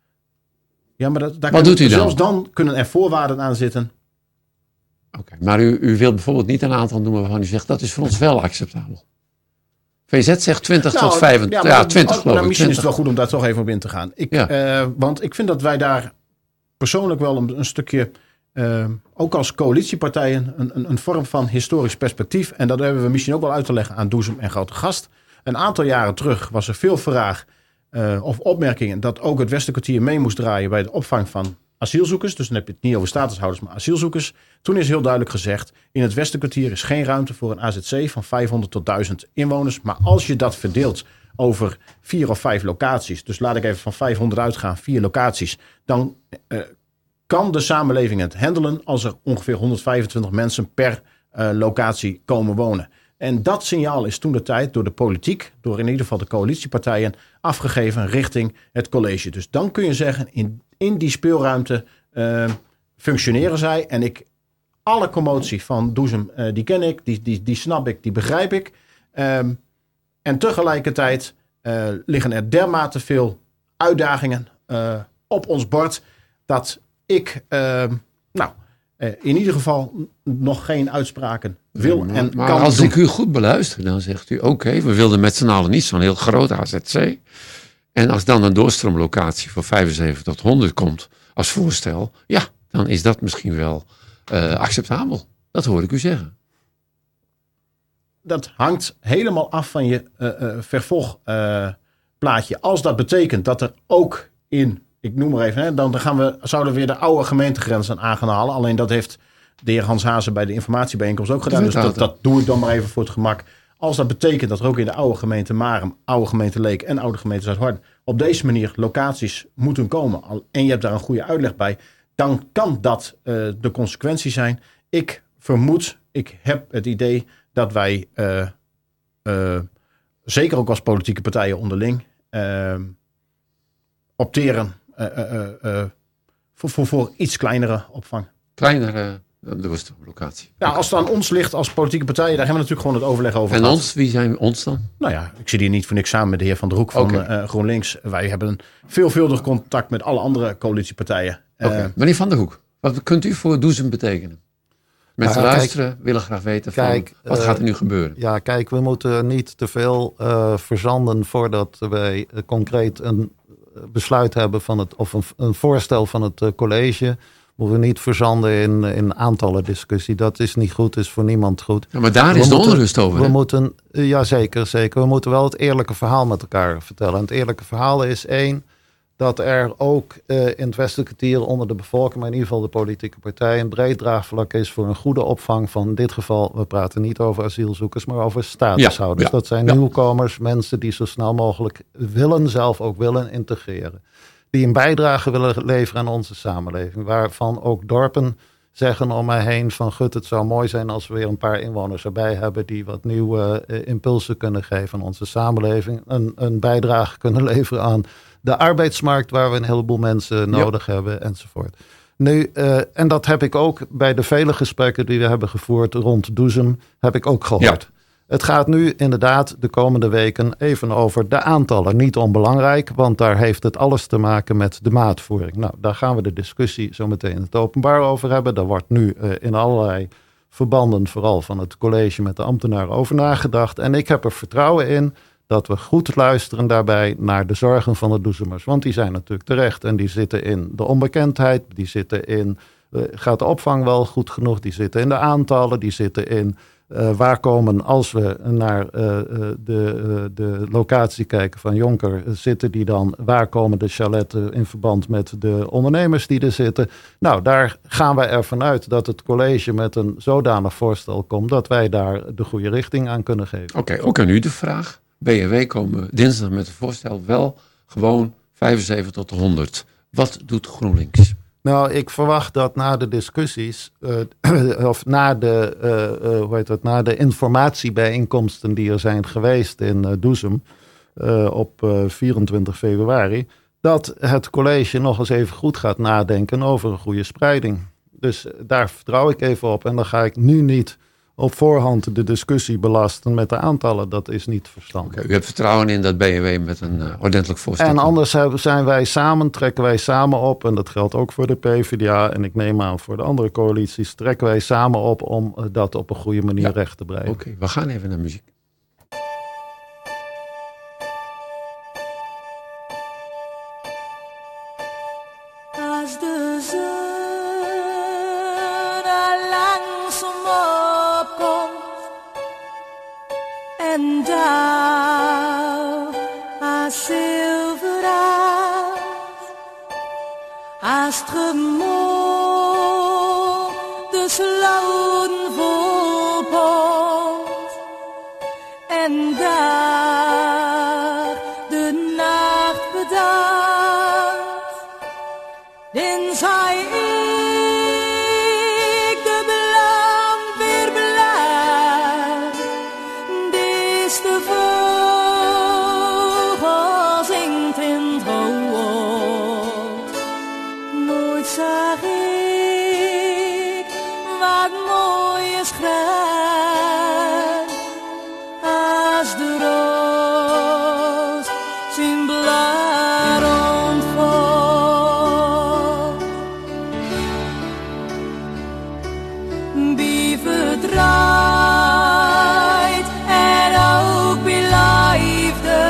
Ja, maar dat, daar Wat kunnen- doet u dan? Zelfs dan kunnen er voorwaarden aan zitten. Oké, maar u, u wilt bijvoorbeeld niet een aantal noemen waarvan u zegt dat is voor ons wel acceptabel. V Z zegt twintig Nou, tot vijfentwintig. maar Ja, dat- twintig oh, geloof nou, ik. Misschien is het twintig. wel goed om daar toch even op in te gaan. Ik, Ja. eh, want ik vind dat wij daar persoonlijk wel een, een stukje, eh, ook als coalitiepartijen, een, een, een vorm van historisch perspectief. En dat hebben we misschien ook wel uit te leggen aan Doezum en Grootegast. Een aantal jaren terug was er veel vraag uh, of opmerkingen dat ook het Westerkwartier mee moest draaien bij de opvang van asielzoekers. Dus dan heb je het niet over statushouders, maar asielzoekers. Toen is heel duidelijk gezegd, in het Westerkwartier is geen ruimte voor een A Z C van vijfhonderd tot duizend inwoners. Maar als je dat verdeelt over vier of vijf locaties, dus laat ik even van vijfhonderd uitgaan, vier locaties, dan uh, kan de samenleving het handelen als er ongeveer honderdvijfentwintig mensen per uh, locatie komen wonen. En dat signaal is toen de tijd door de politiek, door in ieder geval de coalitiepartijen, afgegeven richting het college. Dus dan kun je zeggen, in, in die speelruimte uh, functioneren zij. En ik, alle commotie van Doezum, uh, die ken ik, die, die, die snap ik, die begrijp ik. Um, en tegelijkertijd uh, liggen er dermate veel uitdagingen uh, op ons bord, dat ik, uh, nou, uh, in ieder geval nog geen uitspraken wil maar, en maar kan als doen. ik u goed beluister, dan zegt u, oké, okay, we wilden met z'n allen niet zo'n heel groot A Z C. En als dan een doorstroomlocatie van vijfenzeventig tot honderd komt als voorstel, ja, dan is dat misschien wel uh, acceptabel. Dat hoor ik u zeggen. Dat hangt helemaal af van je uh, uh, vervolgplaatje. Uh, Als dat betekent dat er ook in, ik noem maar even, hè, dan gaan we, zouden we weer de oude gemeentegrenzen aan gaan halen. Alleen dat heeft de heer Hans Hazen bij de informatiebijeenkomst ook gedaan. Dus dat, dat doe ik dan maar even voor het gemak. Als dat betekent dat er ook in de oude gemeente Marum, oude gemeente Leek en oude gemeente Zuidhorn op deze manier locaties moeten komen, en je hebt daar een goede uitleg bij, dan kan dat uh, de consequentie zijn. Ik vermoed, ik heb het idee dat wij, uh, uh, zeker ook als politieke partijen onderling, uh, opteren uh, uh, uh, voor, voor, voor iets kleinere opvang. Kleinere doorstroomlocatie. Ja, als het aan ons ligt als politieke partijen, daar hebben we natuurlijk gewoon het overleg over En gehad. ons, wie zijn ons dan? Nou ja, ik zit hier niet voor niks samen met de heer Van der Hoek van okay. uh, GroenLinks. Wij hebben een veelvuldig contact met alle andere coalitiepartijen. Okay. Uh, Meneer Van der Hoek, wat kunt u voor Doezum betekenen? Mensen nou, luisteren, kijk, willen graag weten van, kijk, wat uh, gaat er nu gebeuren? Ja, kijk, we moeten niet te veel uh, verzanden voordat wij uh, concreet een besluit hebben van het, of een, een voorstel van het uh, college. We moeten niet verzanden in, in aantallen discussie. Dat is niet goed, is voor niemand goed. Ja, maar daar we is moeten, de onrust over. We hè? moeten, uh, ja, zeker, zeker. We moeten wel het eerlijke verhaal met elkaar vertellen. En het eerlijke verhaal is één, dat er ook uh, in het Westerkwartier onder de bevolking, maar in ieder geval de politieke partijen, een breed draagvlak is voor een goede opvang van in dit geval, we praten niet over asielzoekers, maar over statushouders. Ja, ja, dat zijn ja. nieuwkomers, mensen die zo snel mogelijk willen, zelf ook willen integreren. Die een bijdrage willen leveren aan onze samenleving. Waarvan ook dorpen zeggen om mij heen van gut, het zou mooi zijn als we weer een paar inwoners erbij hebben die wat nieuwe uh, impulsen kunnen geven aan onze samenleving. Een, een bijdrage kunnen leveren aan de arbeidsmarkt waar we een heleboel mensen nodig ja. hebben enzovoort. Nu, uh, en dat heb ik ook bij de vele gesprekken die we hebben gevoerd rond Doezum, heb ik ook gehoord. Ja. Het gaat nu inderdaad de komende weken even over de aantallen. Niet onbelangrijk, want daar heeft het alles te maken met de maatvoering. Nou, daar gaan we de discussie zo meteen in het openbaar over hebben. Daar wordt nu uh, in allerlei verbanden, vooral van het college met de ambtenaren, over nagedacht. En ik heb er vertrouwen in dat we goed luisteren daarbij naar de zorgen van de Doezumers. Want die zijn natuurlijk terecht en die zitten in de onbekendheid. Die zitten in, uh, gaat de opvang wel goed genoeg? Die zitten in de aantallen, die zitten in Uh, waar komen, als we naar uh, de, uh, de locatie kijken van Jonker, zitten die dan, waar komen de chaletten in verband met de ondernemers die er zitten? Nou, daar gaan wij ervan uit dat het college met een zodanig voorstel komt dat wij daar de goede richting aan kunnen geven. Oké, okay, ook aan u de vraag. B N W komen dinsdag met een voorstel wel gewoon vijfenzeventig tot honderd. Wat doet GroenLinks? Nou, ik verwacht dat na de discussies, uh, of na de, uh, uh, hoe heet het, na de informatiebijeenkomsten die er zijn geweest in uh, Doezum uh, op uh, vierentwintig februari, dat het college nog eens even goed gaat nadenken over een goede spreiding. Dus daar vertrouw ik even op en dan ga ik nu niet op voorhand de discussie belasten met de aantallen. Dat is niet verstandig. Okay, u hebt vertrouwen in dat B N W met een uh, ordentelijk voorstel. En anders zijn wij samen, trekken wij samen op, en dat geldt ook voor de PvdA en ik neem aan voor de andere coalities, trekken wij samen op om uh, dat op een goede manier ja. recht te breiden. Oké, okay, we gaan even naar muziek. Als de zon er langzaam opkomt en dauw als zilveraas, als het gemor de sloten volpot en daar de nacht bedacht, dan zei ik de belang weer blij, dis de vogel zingt in het hoofd. Nooit zag ik wat mooi is grijs, als de roos zijn blad ontvalt. Wie verdraait en ook wie liefde,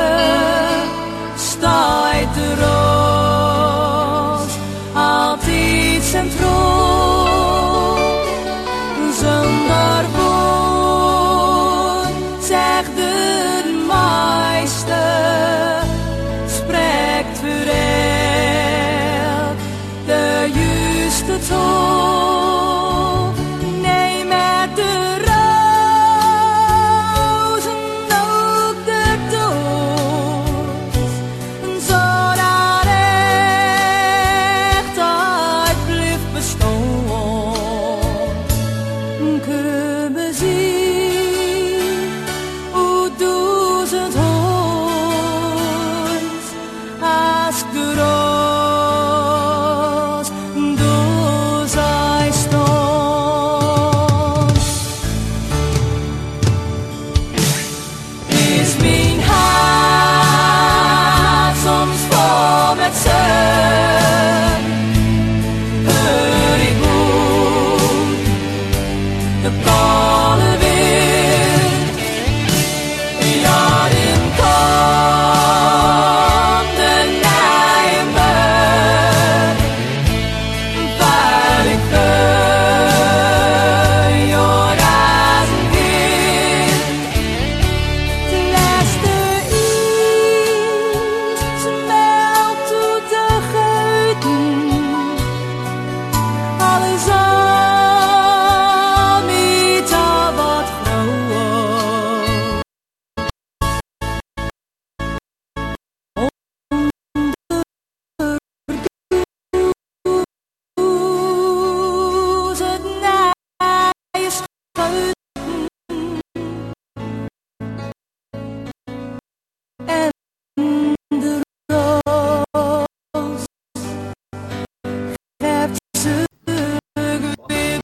staat de roos altijd centraal. Zonder woord zegt de meester, spreekt vooral de juiste taal. Nee, met de rozen ook de doos, zodat echtheid blijft bestaan. Kun we zien hoe doet het huis als de roos door zij staan. Is mijn hart soms vol met zon, hoor ik hoe de ballen weer, ja, in komt de nijmer, waar ik voor jou razen weer. De laatste iets smelt toe de geuten, alles al niet al wat vrouwen. Hoe het naar je schuiten en de roos geeft ze weer.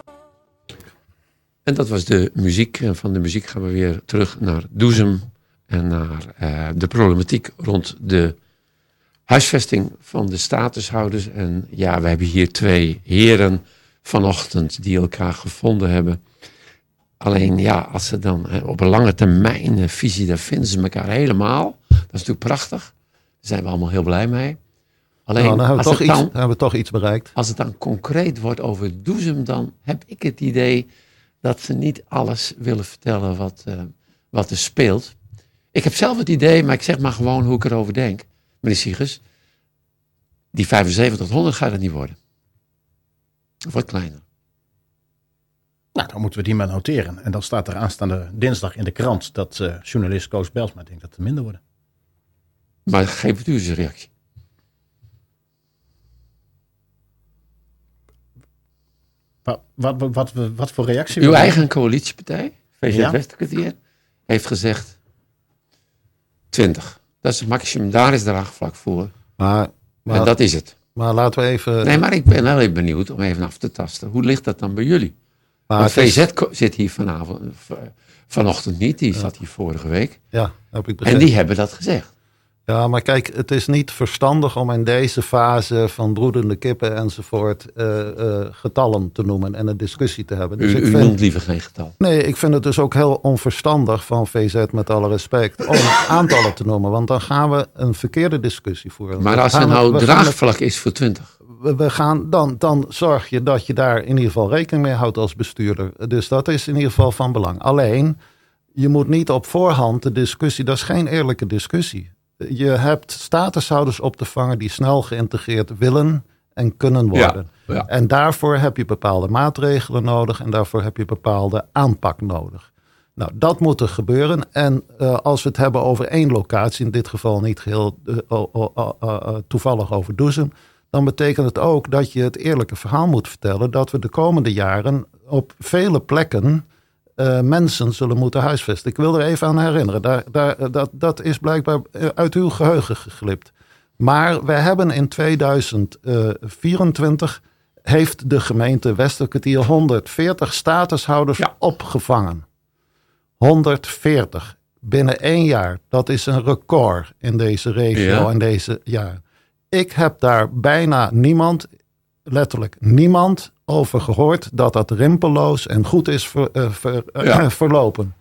En dat was de muziek. En van de muziek gaan we weer terug naar Doezum. En naar uh, de problematiek rond de huisvesting van de statushouders. En ja, we hebben hier twee heren vanochtend die elkaar gevonden hebben. Alleen ja, als ze dan hè, op een lange termijn uh, visie, daar vinden ze elkaar helemaal. Dat is natuurlijk prachtig. Daar zijn we allemaal heel blij mee. Alleen Nou, dan hebben we, als toch het iets, dan, hebben we toch iets bereikt. als het dan concreet wordt over Doezum, dan heb ik het idee dat ze niet alles willen vertellen wat, uh, wat er speelt. Ik heb zelf het idee, maar ik zeg maar gewoon hoe ik erover denk. Meneer Siegers, die vijfenzeventig tot honderd gaat het niet worden. Het wordt kleiner. Nou, dan moeten we die maar noteren. En dan staat er aanstaande dinsdag in de krant dat uh, journalist Koos Bijlsma denkt dat het minder worden. Maar geef u eens een reactie. Wat, wat, wat, wat, wat voor reactie? Uw eigen coalitiepartij, V Z Ja. Westerkwartier, heeft gezegd twintig. Dat is het maximum, daar is draagvlak voor. Maar, maar, en dat is het. Maar laten we even... Nee, maar ik ben heel even benieuwd om even af te tasten. Hoe ligt dat dan bij jullie? Maar Want is... V Z zit hier vanavond, vanochtend niet, die ja. zat hier vorige week. Ja, heb ik begrepen. En die hebben dat gezegd. Ja, maar kijk, het is niet verstandig om in deze fase van broedende kippen enzovoort uh, uh, getallen te noemen en een discussie te hebben. Dus u ik u vind, noemt liever geen getal. Nee, ik vind het dus ook heel onverstandig van V Z, met alle respect, om aantallen te noemen. Want dan gaan we een verkeerde discussie voeren. Maar als er nou draagvlak is voor twintig? We, we gaan, dan, dan zorg je dat je daar in ieder geval rekening mee houdt als bestuurder. Dus dat is in ieder geval van belang. Alleen, je moet niet op voorhand de discussie, dat is geen eerlijke discussie. Je hebt statushouders op te vangen die snel geïntegreerd willen en kunnen worden. Ja, ja. En daarvoor heb je bepaalde maatregelen nodig en daarvoor heb je bepaalde aanpak nodig. Nou, dat moet er gebeuren. En uh, als we het hebben over één locatie, in dit geval niet geheel uh, uh, uh, uh, uh, toevallig over Doezum, dan betekent het ook dat je het eerlijke verhaal moet vertellen dat we de komende jaren op vele plekken Uh, mensen zullen moeten huisvesten. Ik wil er even aan herinneren. Daar, daar, dat, dat is blijkbaar uit uw geheugen geglipt. Maar we hebben in tweeduizend vierentwintig... heeft de gemeente Westerkwartier honderdveertig statushouders ja. opgevangen. honderdveertig. Binnen één jaar. Dat is een record in deze regio ja. in deze jaar. Ik heb daar bijna niemand, letterlijk niemand, over gehoord dat dat rimpelloos en goed is ver, uh, ver, uh, ja. verlopen.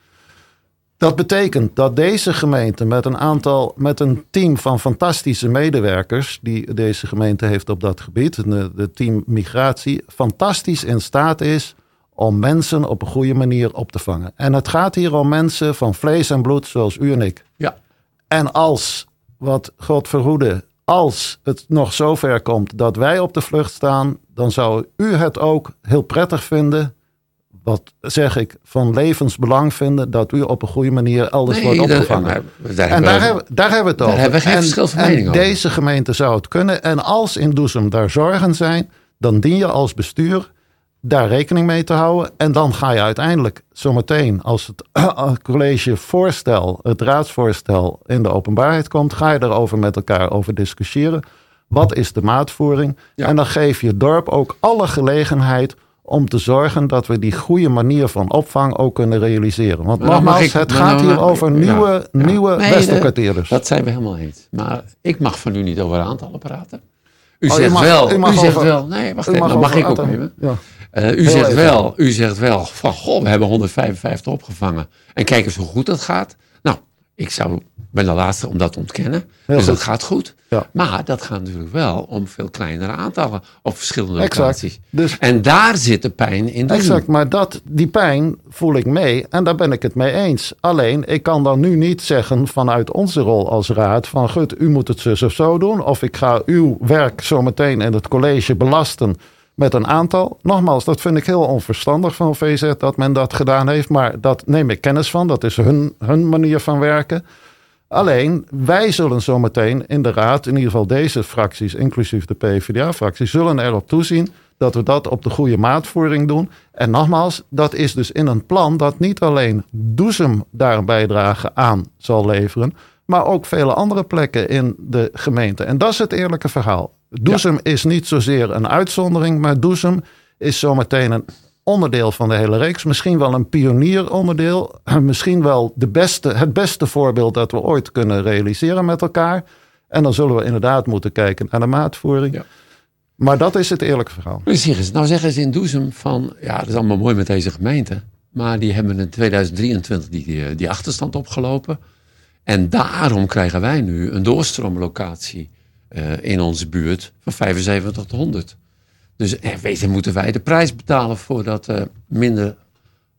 Dat betekent dat deze gemeente met een aantal, met een team van fantastische medewerkers die deze gemeente heeft op dat gebied, de, de team migratie, fantastisch in staat is om mensen op een goede manier op te vangen. En het gaat hier om mensen van vlees en bloed zoals u en ik. Ja. En als, wat God verhoede, als het nog zover komt dat wij op de vlucht staan, dan zou u het ook heel prettig vinden, wat zeg ik, van levensbelang vinden, dat u op een goede manier elders nee, wordt opgevangen. Dat, daar en daar, hebben, daar hebben we het over. Daar hebben we geen en, verschil van en mening over. Deze gemeente zou het kunnen. En als in Doezum daar zorgen zijn, dan dien je als bestuur daar rekening mee te houden. En dan ga je uiteindelijk zometeen, als het uh, collegevoorstel, het raadsvoorstel in de openbaarheid komt, ga je daarover met elkaar over discussiëren. Wat is de maatvoering? Ja. En dan geef je het dorp ook alle gelegenheid om te zorgen dat we die goede manier van opvang ook kunnen realiseren. Want maar nogmaals, ik, het gaat hier over nieuwe, ja, ja. nieuwe nee, Westerkwartierders. Dat zijn we helemaal eens. Maar ik mag van u niet over aantallen praten. U oh, zegt mag, wel, u, mag u zegt over, wel, nee, wacht even, mag, mag ik ook even. Ja. Uh, u, zegt wel, u zegt wel van, goh, we hebben honderdvijfenvijftig opgevangen. En kijk eens hoe goed dat gaat. Nou, ik zou, ben de laatste om dat te ontkennen. Heel dus goed. Dat gaat goed. Ja. Maar dat gaat natuurlijk wel om veel kleinere aantallen op verschillende exact. locaties. Dus, en daar zit de pijn in. Exact, maar dat, die pijn voel ik mee en daar ben ik het mee eens. Alleen, ik kan dan nu niet zeggen vanuit onze rol als raad van goed, u moet het zus of zo doen. Of ik ga uw werk zo meteen in het college belasten met een aantal. Nogmaals, dat vind ik heel onverstandig van V Z dat men dat gedaan heeft. Maar dat neem ik kennis van. Dat is hun, hun manier van werken. Alleen, wij zullen zometeen in de raad, in ieder geval deze fracties, inclusief de P v d A-fractie, zullen erop toezien dat we dat op de goede maatvoering doen. En nogmaals, dat is dus in een plan dat niet alleen Doezum daar een bijdrage aan zal leveren, maar ook vele andere plekken in de gemeente. En dat is het eerlijke verhaal. Doezum ja. is niet zozeer een uitzondering, maar Doezum is zometeen een onderdeel van de hele reeks. Misschien wel een pionieronderdeel. Misschien wel de beste, het beste voorbeeld dat we ooit kunnen realiseren met elkaar. En dan zullen we inderdaad moeten kijken naar de maatvoering. Ja. Maar dat is het eerlijke verhaal. Precies. Nou zeggen ze in Doezum van, ja, dat is allemaal mooi met deze gemeente. Maar die hebben in tweeduizend drieëntwintig die, die, die achterstand opgelopen. En daarom krijgen wij nu een doorstroomlocatie uh, in onze buurt van vijfenzeventig tot honderd. Dus in wezen moeten wij de prijs betalen voor dat uh, minder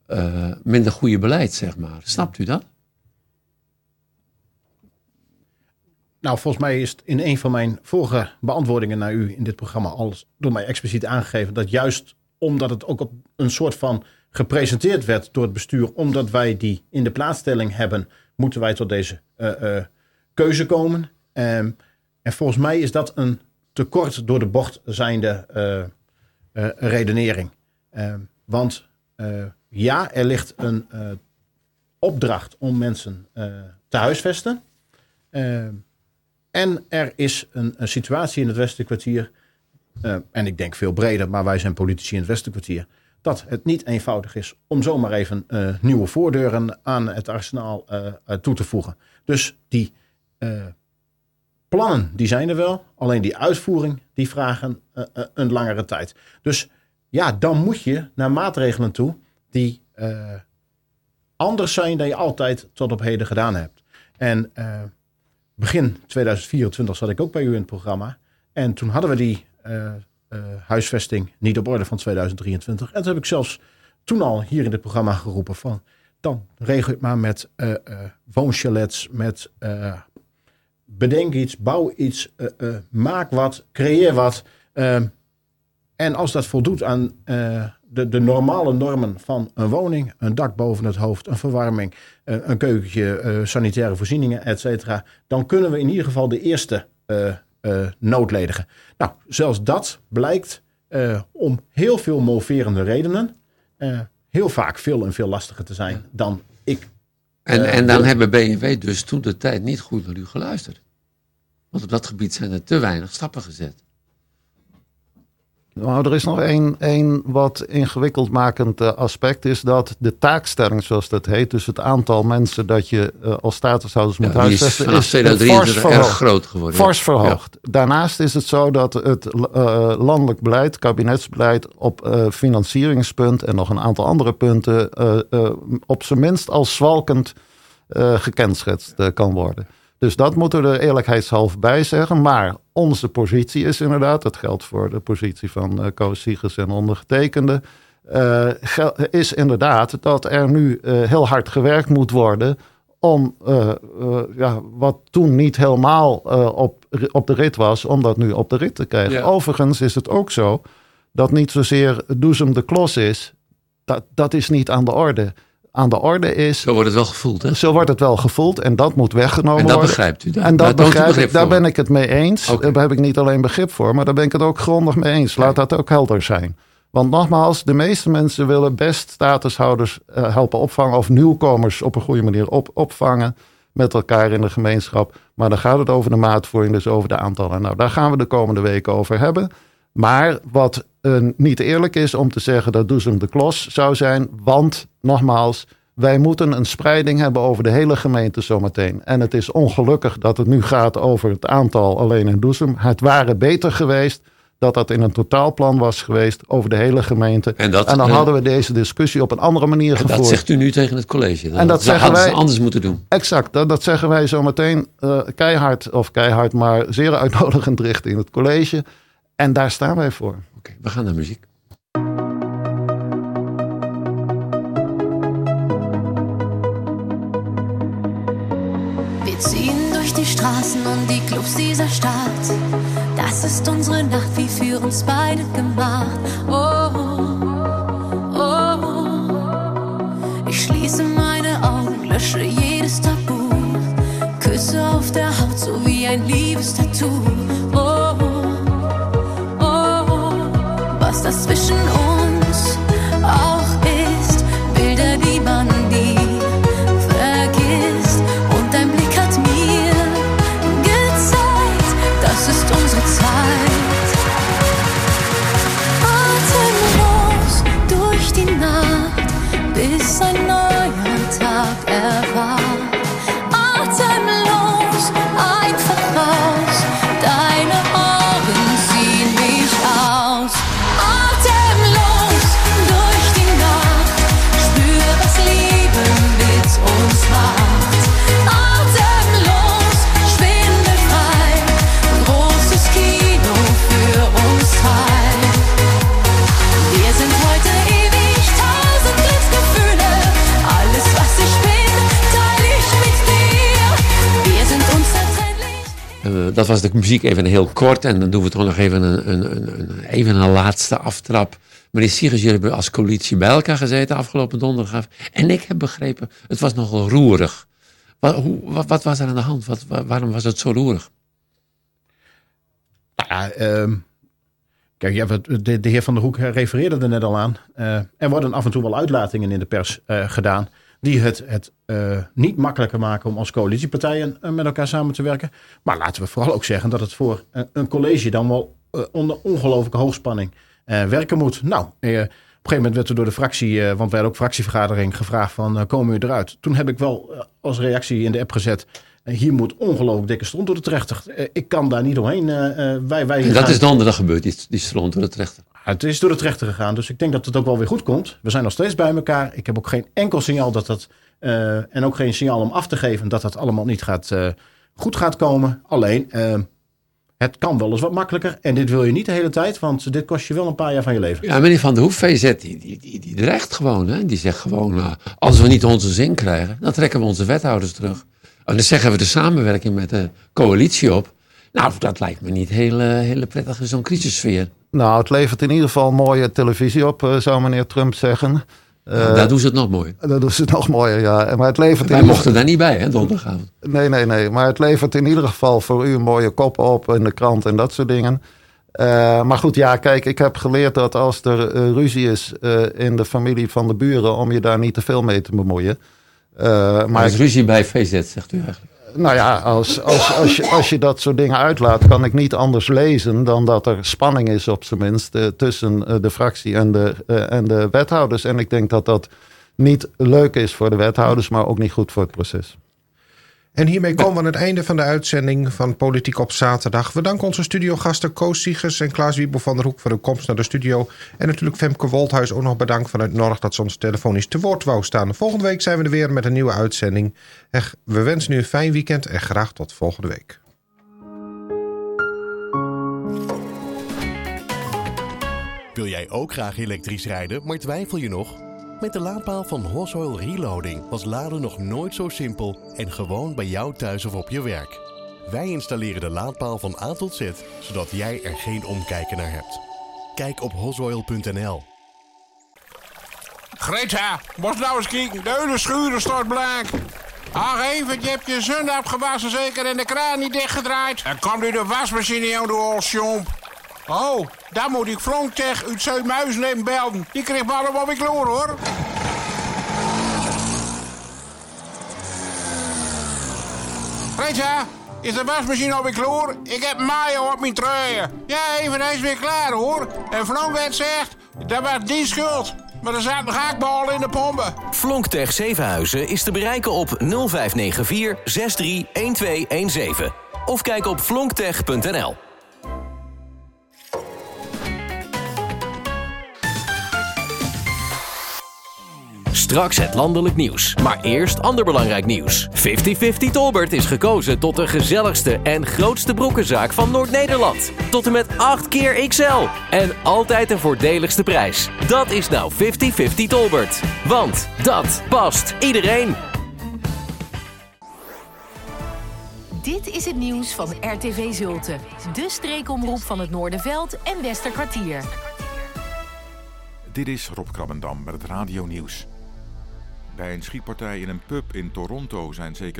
uh, minder goede beleid, zeg maar. Snapt u dat? Nou, volgens mij is het in een van mijn vorige beantwoordingen naar u in dit programma al door mij expliciet aangegeven dat juist omdat het ook op een soort van gepresenteerd werd door het bestuur, omdat wij die in de plaatsstelling hebben, moeten wij tot deze uh, uh, keuze komen. Um, en volgens mij is dat een tekort door de bocht zijnde uh, uh, redenering. Um, want uh, ja, er ligt een uh, opdracht om mensen uh, te huisvesten. Uh, en er is een, een situatie in het Westerkwartier, uh, en ik denk veel breder, maar wij zijn politici in het Westerkwartier, dat het niet eenvoudig is om zomaar even uh, nieuwe voordeuren aan het arsenaal uh, uh, toe te voegen. Dus die uh, plannen, die zijn er wel. Alleen die uitvoering, die vragen uh, uh, een langere tijd. Dus ja, dan moet je naar maatregelen toe die uh, anders zijn dan je altijd tot op heden gedaan hebt. En uh, begin tweeduizend vierentwintig zat ik ook bij u in het programma. En toen hadden we die uh, uh, huisvesting niet op orde van tweeduizend drieëntwintig. En toen heb ik zelfs toen al hier in dit programma geroepen van, dan regel het maar met uh, uh, woonchalets, met uh, bedenk iets, bouw iets, uh, uh, maak wat, creëer wat. Uh, en als dat voldoet aan uh, de, de normale normen van een woning, een dak boven het hoofd, een verwarming, uh, een keukentje, uh, sanitaire voorzieningen, et cetera, dan kunnen we in ieder geval de eerste uh, uh, noodledigen. Nou, zelfs dat blijkt uh, om heel veel moverende redenen uh, heel vaak veel en veel lastiger te zijn dan ik. En, uh, en dan wil. hebben B en W dus toen de tijd niet goed naar u geluisterd. Want op dat gebied zijn er te weinig stappen gezet. Nou, er is nog één, één wat ingewikkeld makend uh, aspect, is dat de taakstelling, zoals dat heet, dus het aantal mensen dat je uh, als statushouders moet ja, huisvesten, is vanaf tweeduizend drieëntwintig erg groot geworden. Fors verhoogd. Ja. Daarnaast is het zo dat het uh, landelijk beleid, kabinetsbeleid op uh, financieringspunt en nog een aantal andere punten uh, uh, op zijn minst als zwalkend uh, gekenschetst uh, kan worden. Dus dat moeten we er eerlijkheidshalve bij zeggen. Maar onze positie is inderdaad, dat geldt voor de positie van uh, Koos Siegers en ondergetekende, uh, is inderdaad dat er nu uh, heel hard gewerkt moet worden om uh, uh, ja, wat toen niet helemaal uh, op, op de rit was, om dat nu op de rit te krijgen. Ja. Overigens is het ook zo dat niet zozeer Doezum de Klos is, dat, dat is niet aan de orde. Aan de orde is... Zo wordt het wel gevoeld, hè? Zo wordt het wel gevoeld en dat moet weggenomen worden. En dat worden. Begrijpt u? Daar, en dat daar, begrijp ik, daar ben ik het mee eens. Okay. Daar heb ik niet alleen begrip voor, maar daar ben ik het ook grondig mee eens. Laat dat ook helder zijn. Want nogmaals, de meeste mensen willen best statushouders uh, helpen opvangen of nieuwkomers op een goede manier op, opvangen met elkaar in de gemeenschap. Maar dan gaat het over de maatvoering, dus over de aantallen. Nou, daar gaan we de komende weken over hebben. Maar wat uh, niet eerlijk is om te zeggen dat Doezum de Klos zou zijn, want nogmaals, wij moeten een spreiding hebben over de hele gemeente zometeen. En het is ongelukkig dat het nu gaat over het aantal alleen in Doezum. Het waren beter geweest dat dat in een totaalplan was geweest over de hele gemeente. En, dat, en dan uh, hadden we deze discussie op een andere manier gevoerd. Dat zegt u nu tegen het college. Dat, en dat, dat zeggen hadden wij, ze anders moeten doen. Exact, dat, dat zeggen wij zometeen uh, keihard, of keihard, maar zeer uitnodigend richten in het college. En daar staan wij voor. Oké, okay, we gaan naar muziek. Wir ziehen durch die Straßen und die Clubs dieser Stadt. Das ist unsere Nacht, wie für uns beide gemacht. Oh, oh, oh. Ich schließe meine Augen, lösche jedes Tabu. Küsse auf der Haut, so wie ein Liebestattoo. Oh, oh, oh. Was das zwischen uns auch ist, Bilder, die man nie vergisst. Und dein Blick hat mir gezeigt, das ist unsere Zeit. Atemlos durch die Nacht, bis ein neuer Tag erwacht. Atemlos, einfach raus, deine Augen ziehen mich aus. Atemlos. Uh, dat was de muziek even heel kort. En dan doen we toch nog even een, een, een, een, even een laatste aftrap. Meneer Siegers, jullie hebben als coalitie bij elkaar gezeten afgelopen donderdag. En ik heb begrepen, het was nogal roerig. Wat, hoe, wat, wat was er aan de hand? Wat, waarom was het zo roerig? Nou ja, uh, kijk, ja, de, de heer Van der Hoek refereerde er net al aan. Uh, er worden af en toe wel uitlatingen in de pers uh, gedaan die het, het uh, niet makkelijker maken om als coalitiepartijen uh, met elkaar samen te werken. Maar laten we vooral ook zeggen dat het voor uh, een college dan wel uh, onder ongelooflijke hoogspanning uh, werken moet. Nou, uh, op een gegeven moment werd er door de fractie, uh, want wij hadden ook fractievergadering, gevraagd van uh, komen we eruit. Toen heb ik wel uh, als reactie in de app gezet, uh, hier moet ongelooflijk dikke stront door de trechter. Uh, ik kan daar niet omheen. Uh, uh, wij, wij en dat gaan... is donderdag gebeurd, die, die stront door de trechter. Het is door de trechter gegaan, dus ik denk dat het ook wel weer goed komt. We zijn nog steeds bij elkaar. Ik heb ook geen enkel signaal dat dat, uh, en ook geen signaal om af te geven dat dat allemaal niet gaat, uh, goed gaat komen. Alleen, uh, het kan wel eens wat makkelijker. En dit wil je niet de hele tijd, want dit kost je wel een paar jaar van je leven. Ja, meneer Van der Hoef, V Z, die, die, die, die dreigt gewoon. Hè? Die zegt gewoon, uh, als we niet onze zin krijgen, dan trekken we onze wethouders terug. En dan zeggen we de samenwerking met de coalitie op. Nou, dat lijkt me niet heel, uh, heel prettig in zo'n crisissfeer. Nou, het levert in ieder geval mooie televisie op, uh, zou meneer Trump zeggen. Uh, nou, daar doen ze het nog mooi. Dat doen ze het nog mooier, ja. Maar het levert Wij in mochten daar niet bij, hè, donderdagavond. Nee, nee, nee. Maar het levert in ieder geval voor u een mooie kop op in de krant en dat soort dingen. Uh, maar goed, ja, kijk, ik heb geleerd dat als er uh, ruzie is uh, in de familie van de buren, om je daar niet te veel mee te bemoeien. Uh, maar er is ruzie bij V Z, zegt u eigenlijk. Nou ja, als, als, als, je, als je dat soort dingen uitlaat, kan ik niet anders lezen dan dat er spanning is op zijn minst uh, tussen uh, de fractie en de, uh, en de wethouders. En ik denk dat dat niet leuk is voor de wethouders, maar ook niet goed voor het proces. En hiermee komen we aan het einde van de uitzending van Politiek op Zaterdag. We danken onze studiogasten Koos Siegers en Klaas Wiebel van der Hoek voor de komst naar de studio. En natuurlijk Femke Wolthuis ook nog bedankt vanuit Norg dat ze ons telefonisch te woord wou staan. Volgende week zijn we er weer met een nieuwe uitzending. En we wensen u een fijn weekend en graag tot volgende week. Wil jij ook graag elektrisch rijden, maar twijfel je nog? Met de laadpaal van Hosoil Reloading was laden nog nooit zo simpel en gewoon bij jou thuis of op je werk. Wij installeren de laadpaal van A tot Z, zodat jij er geen omkijken naar hebt. Kijk op hosoil punt n l. Greta, moest nou eens kijken, de hele schuur staat blank. Ach even, je hebt je zon afgewassen zeker en de kraan niet dichtgedraaid. En komt nu de wasmachine aan de olsjomp. Oh, dan moet ik Flonktech uit Zuid-Muizen belden. Die kreeg me allemaal weer kloor, hoor. Greta, is de wasmachine alweer kloor? Ik heb mayo op mijn truien. Ja, even, hij is weer klaar, hoor. En Flonktech zegt, dat was die schuld. Maar er zaten gehaktballen in de pompen. Flonktech Zevenhuizen is te bereiken op nul vijf negen vier zes drie een twee een zeven. Of kijk op flonktech punt n l. Straks het landelijk nieuws. Maar eerst ander belangrijk nieuws. vijftig vijftig Tolbert is gekozen tot de gezelligste en grootste broekenzaak van Noord-Nederland. Tot en met acht keer X L. En altijd de voordeligste prijs. Dat is nou vijftig vijftig Tolbert. Want dat past iedereen. Dit is het nieuws van R T V Zulte. De streekomroep van het Noorderveld en Westerkwartier. Dit is Rob Krabbendam met het radionieuws. Bij een schietpartij in een pub in Toronto zijn zeker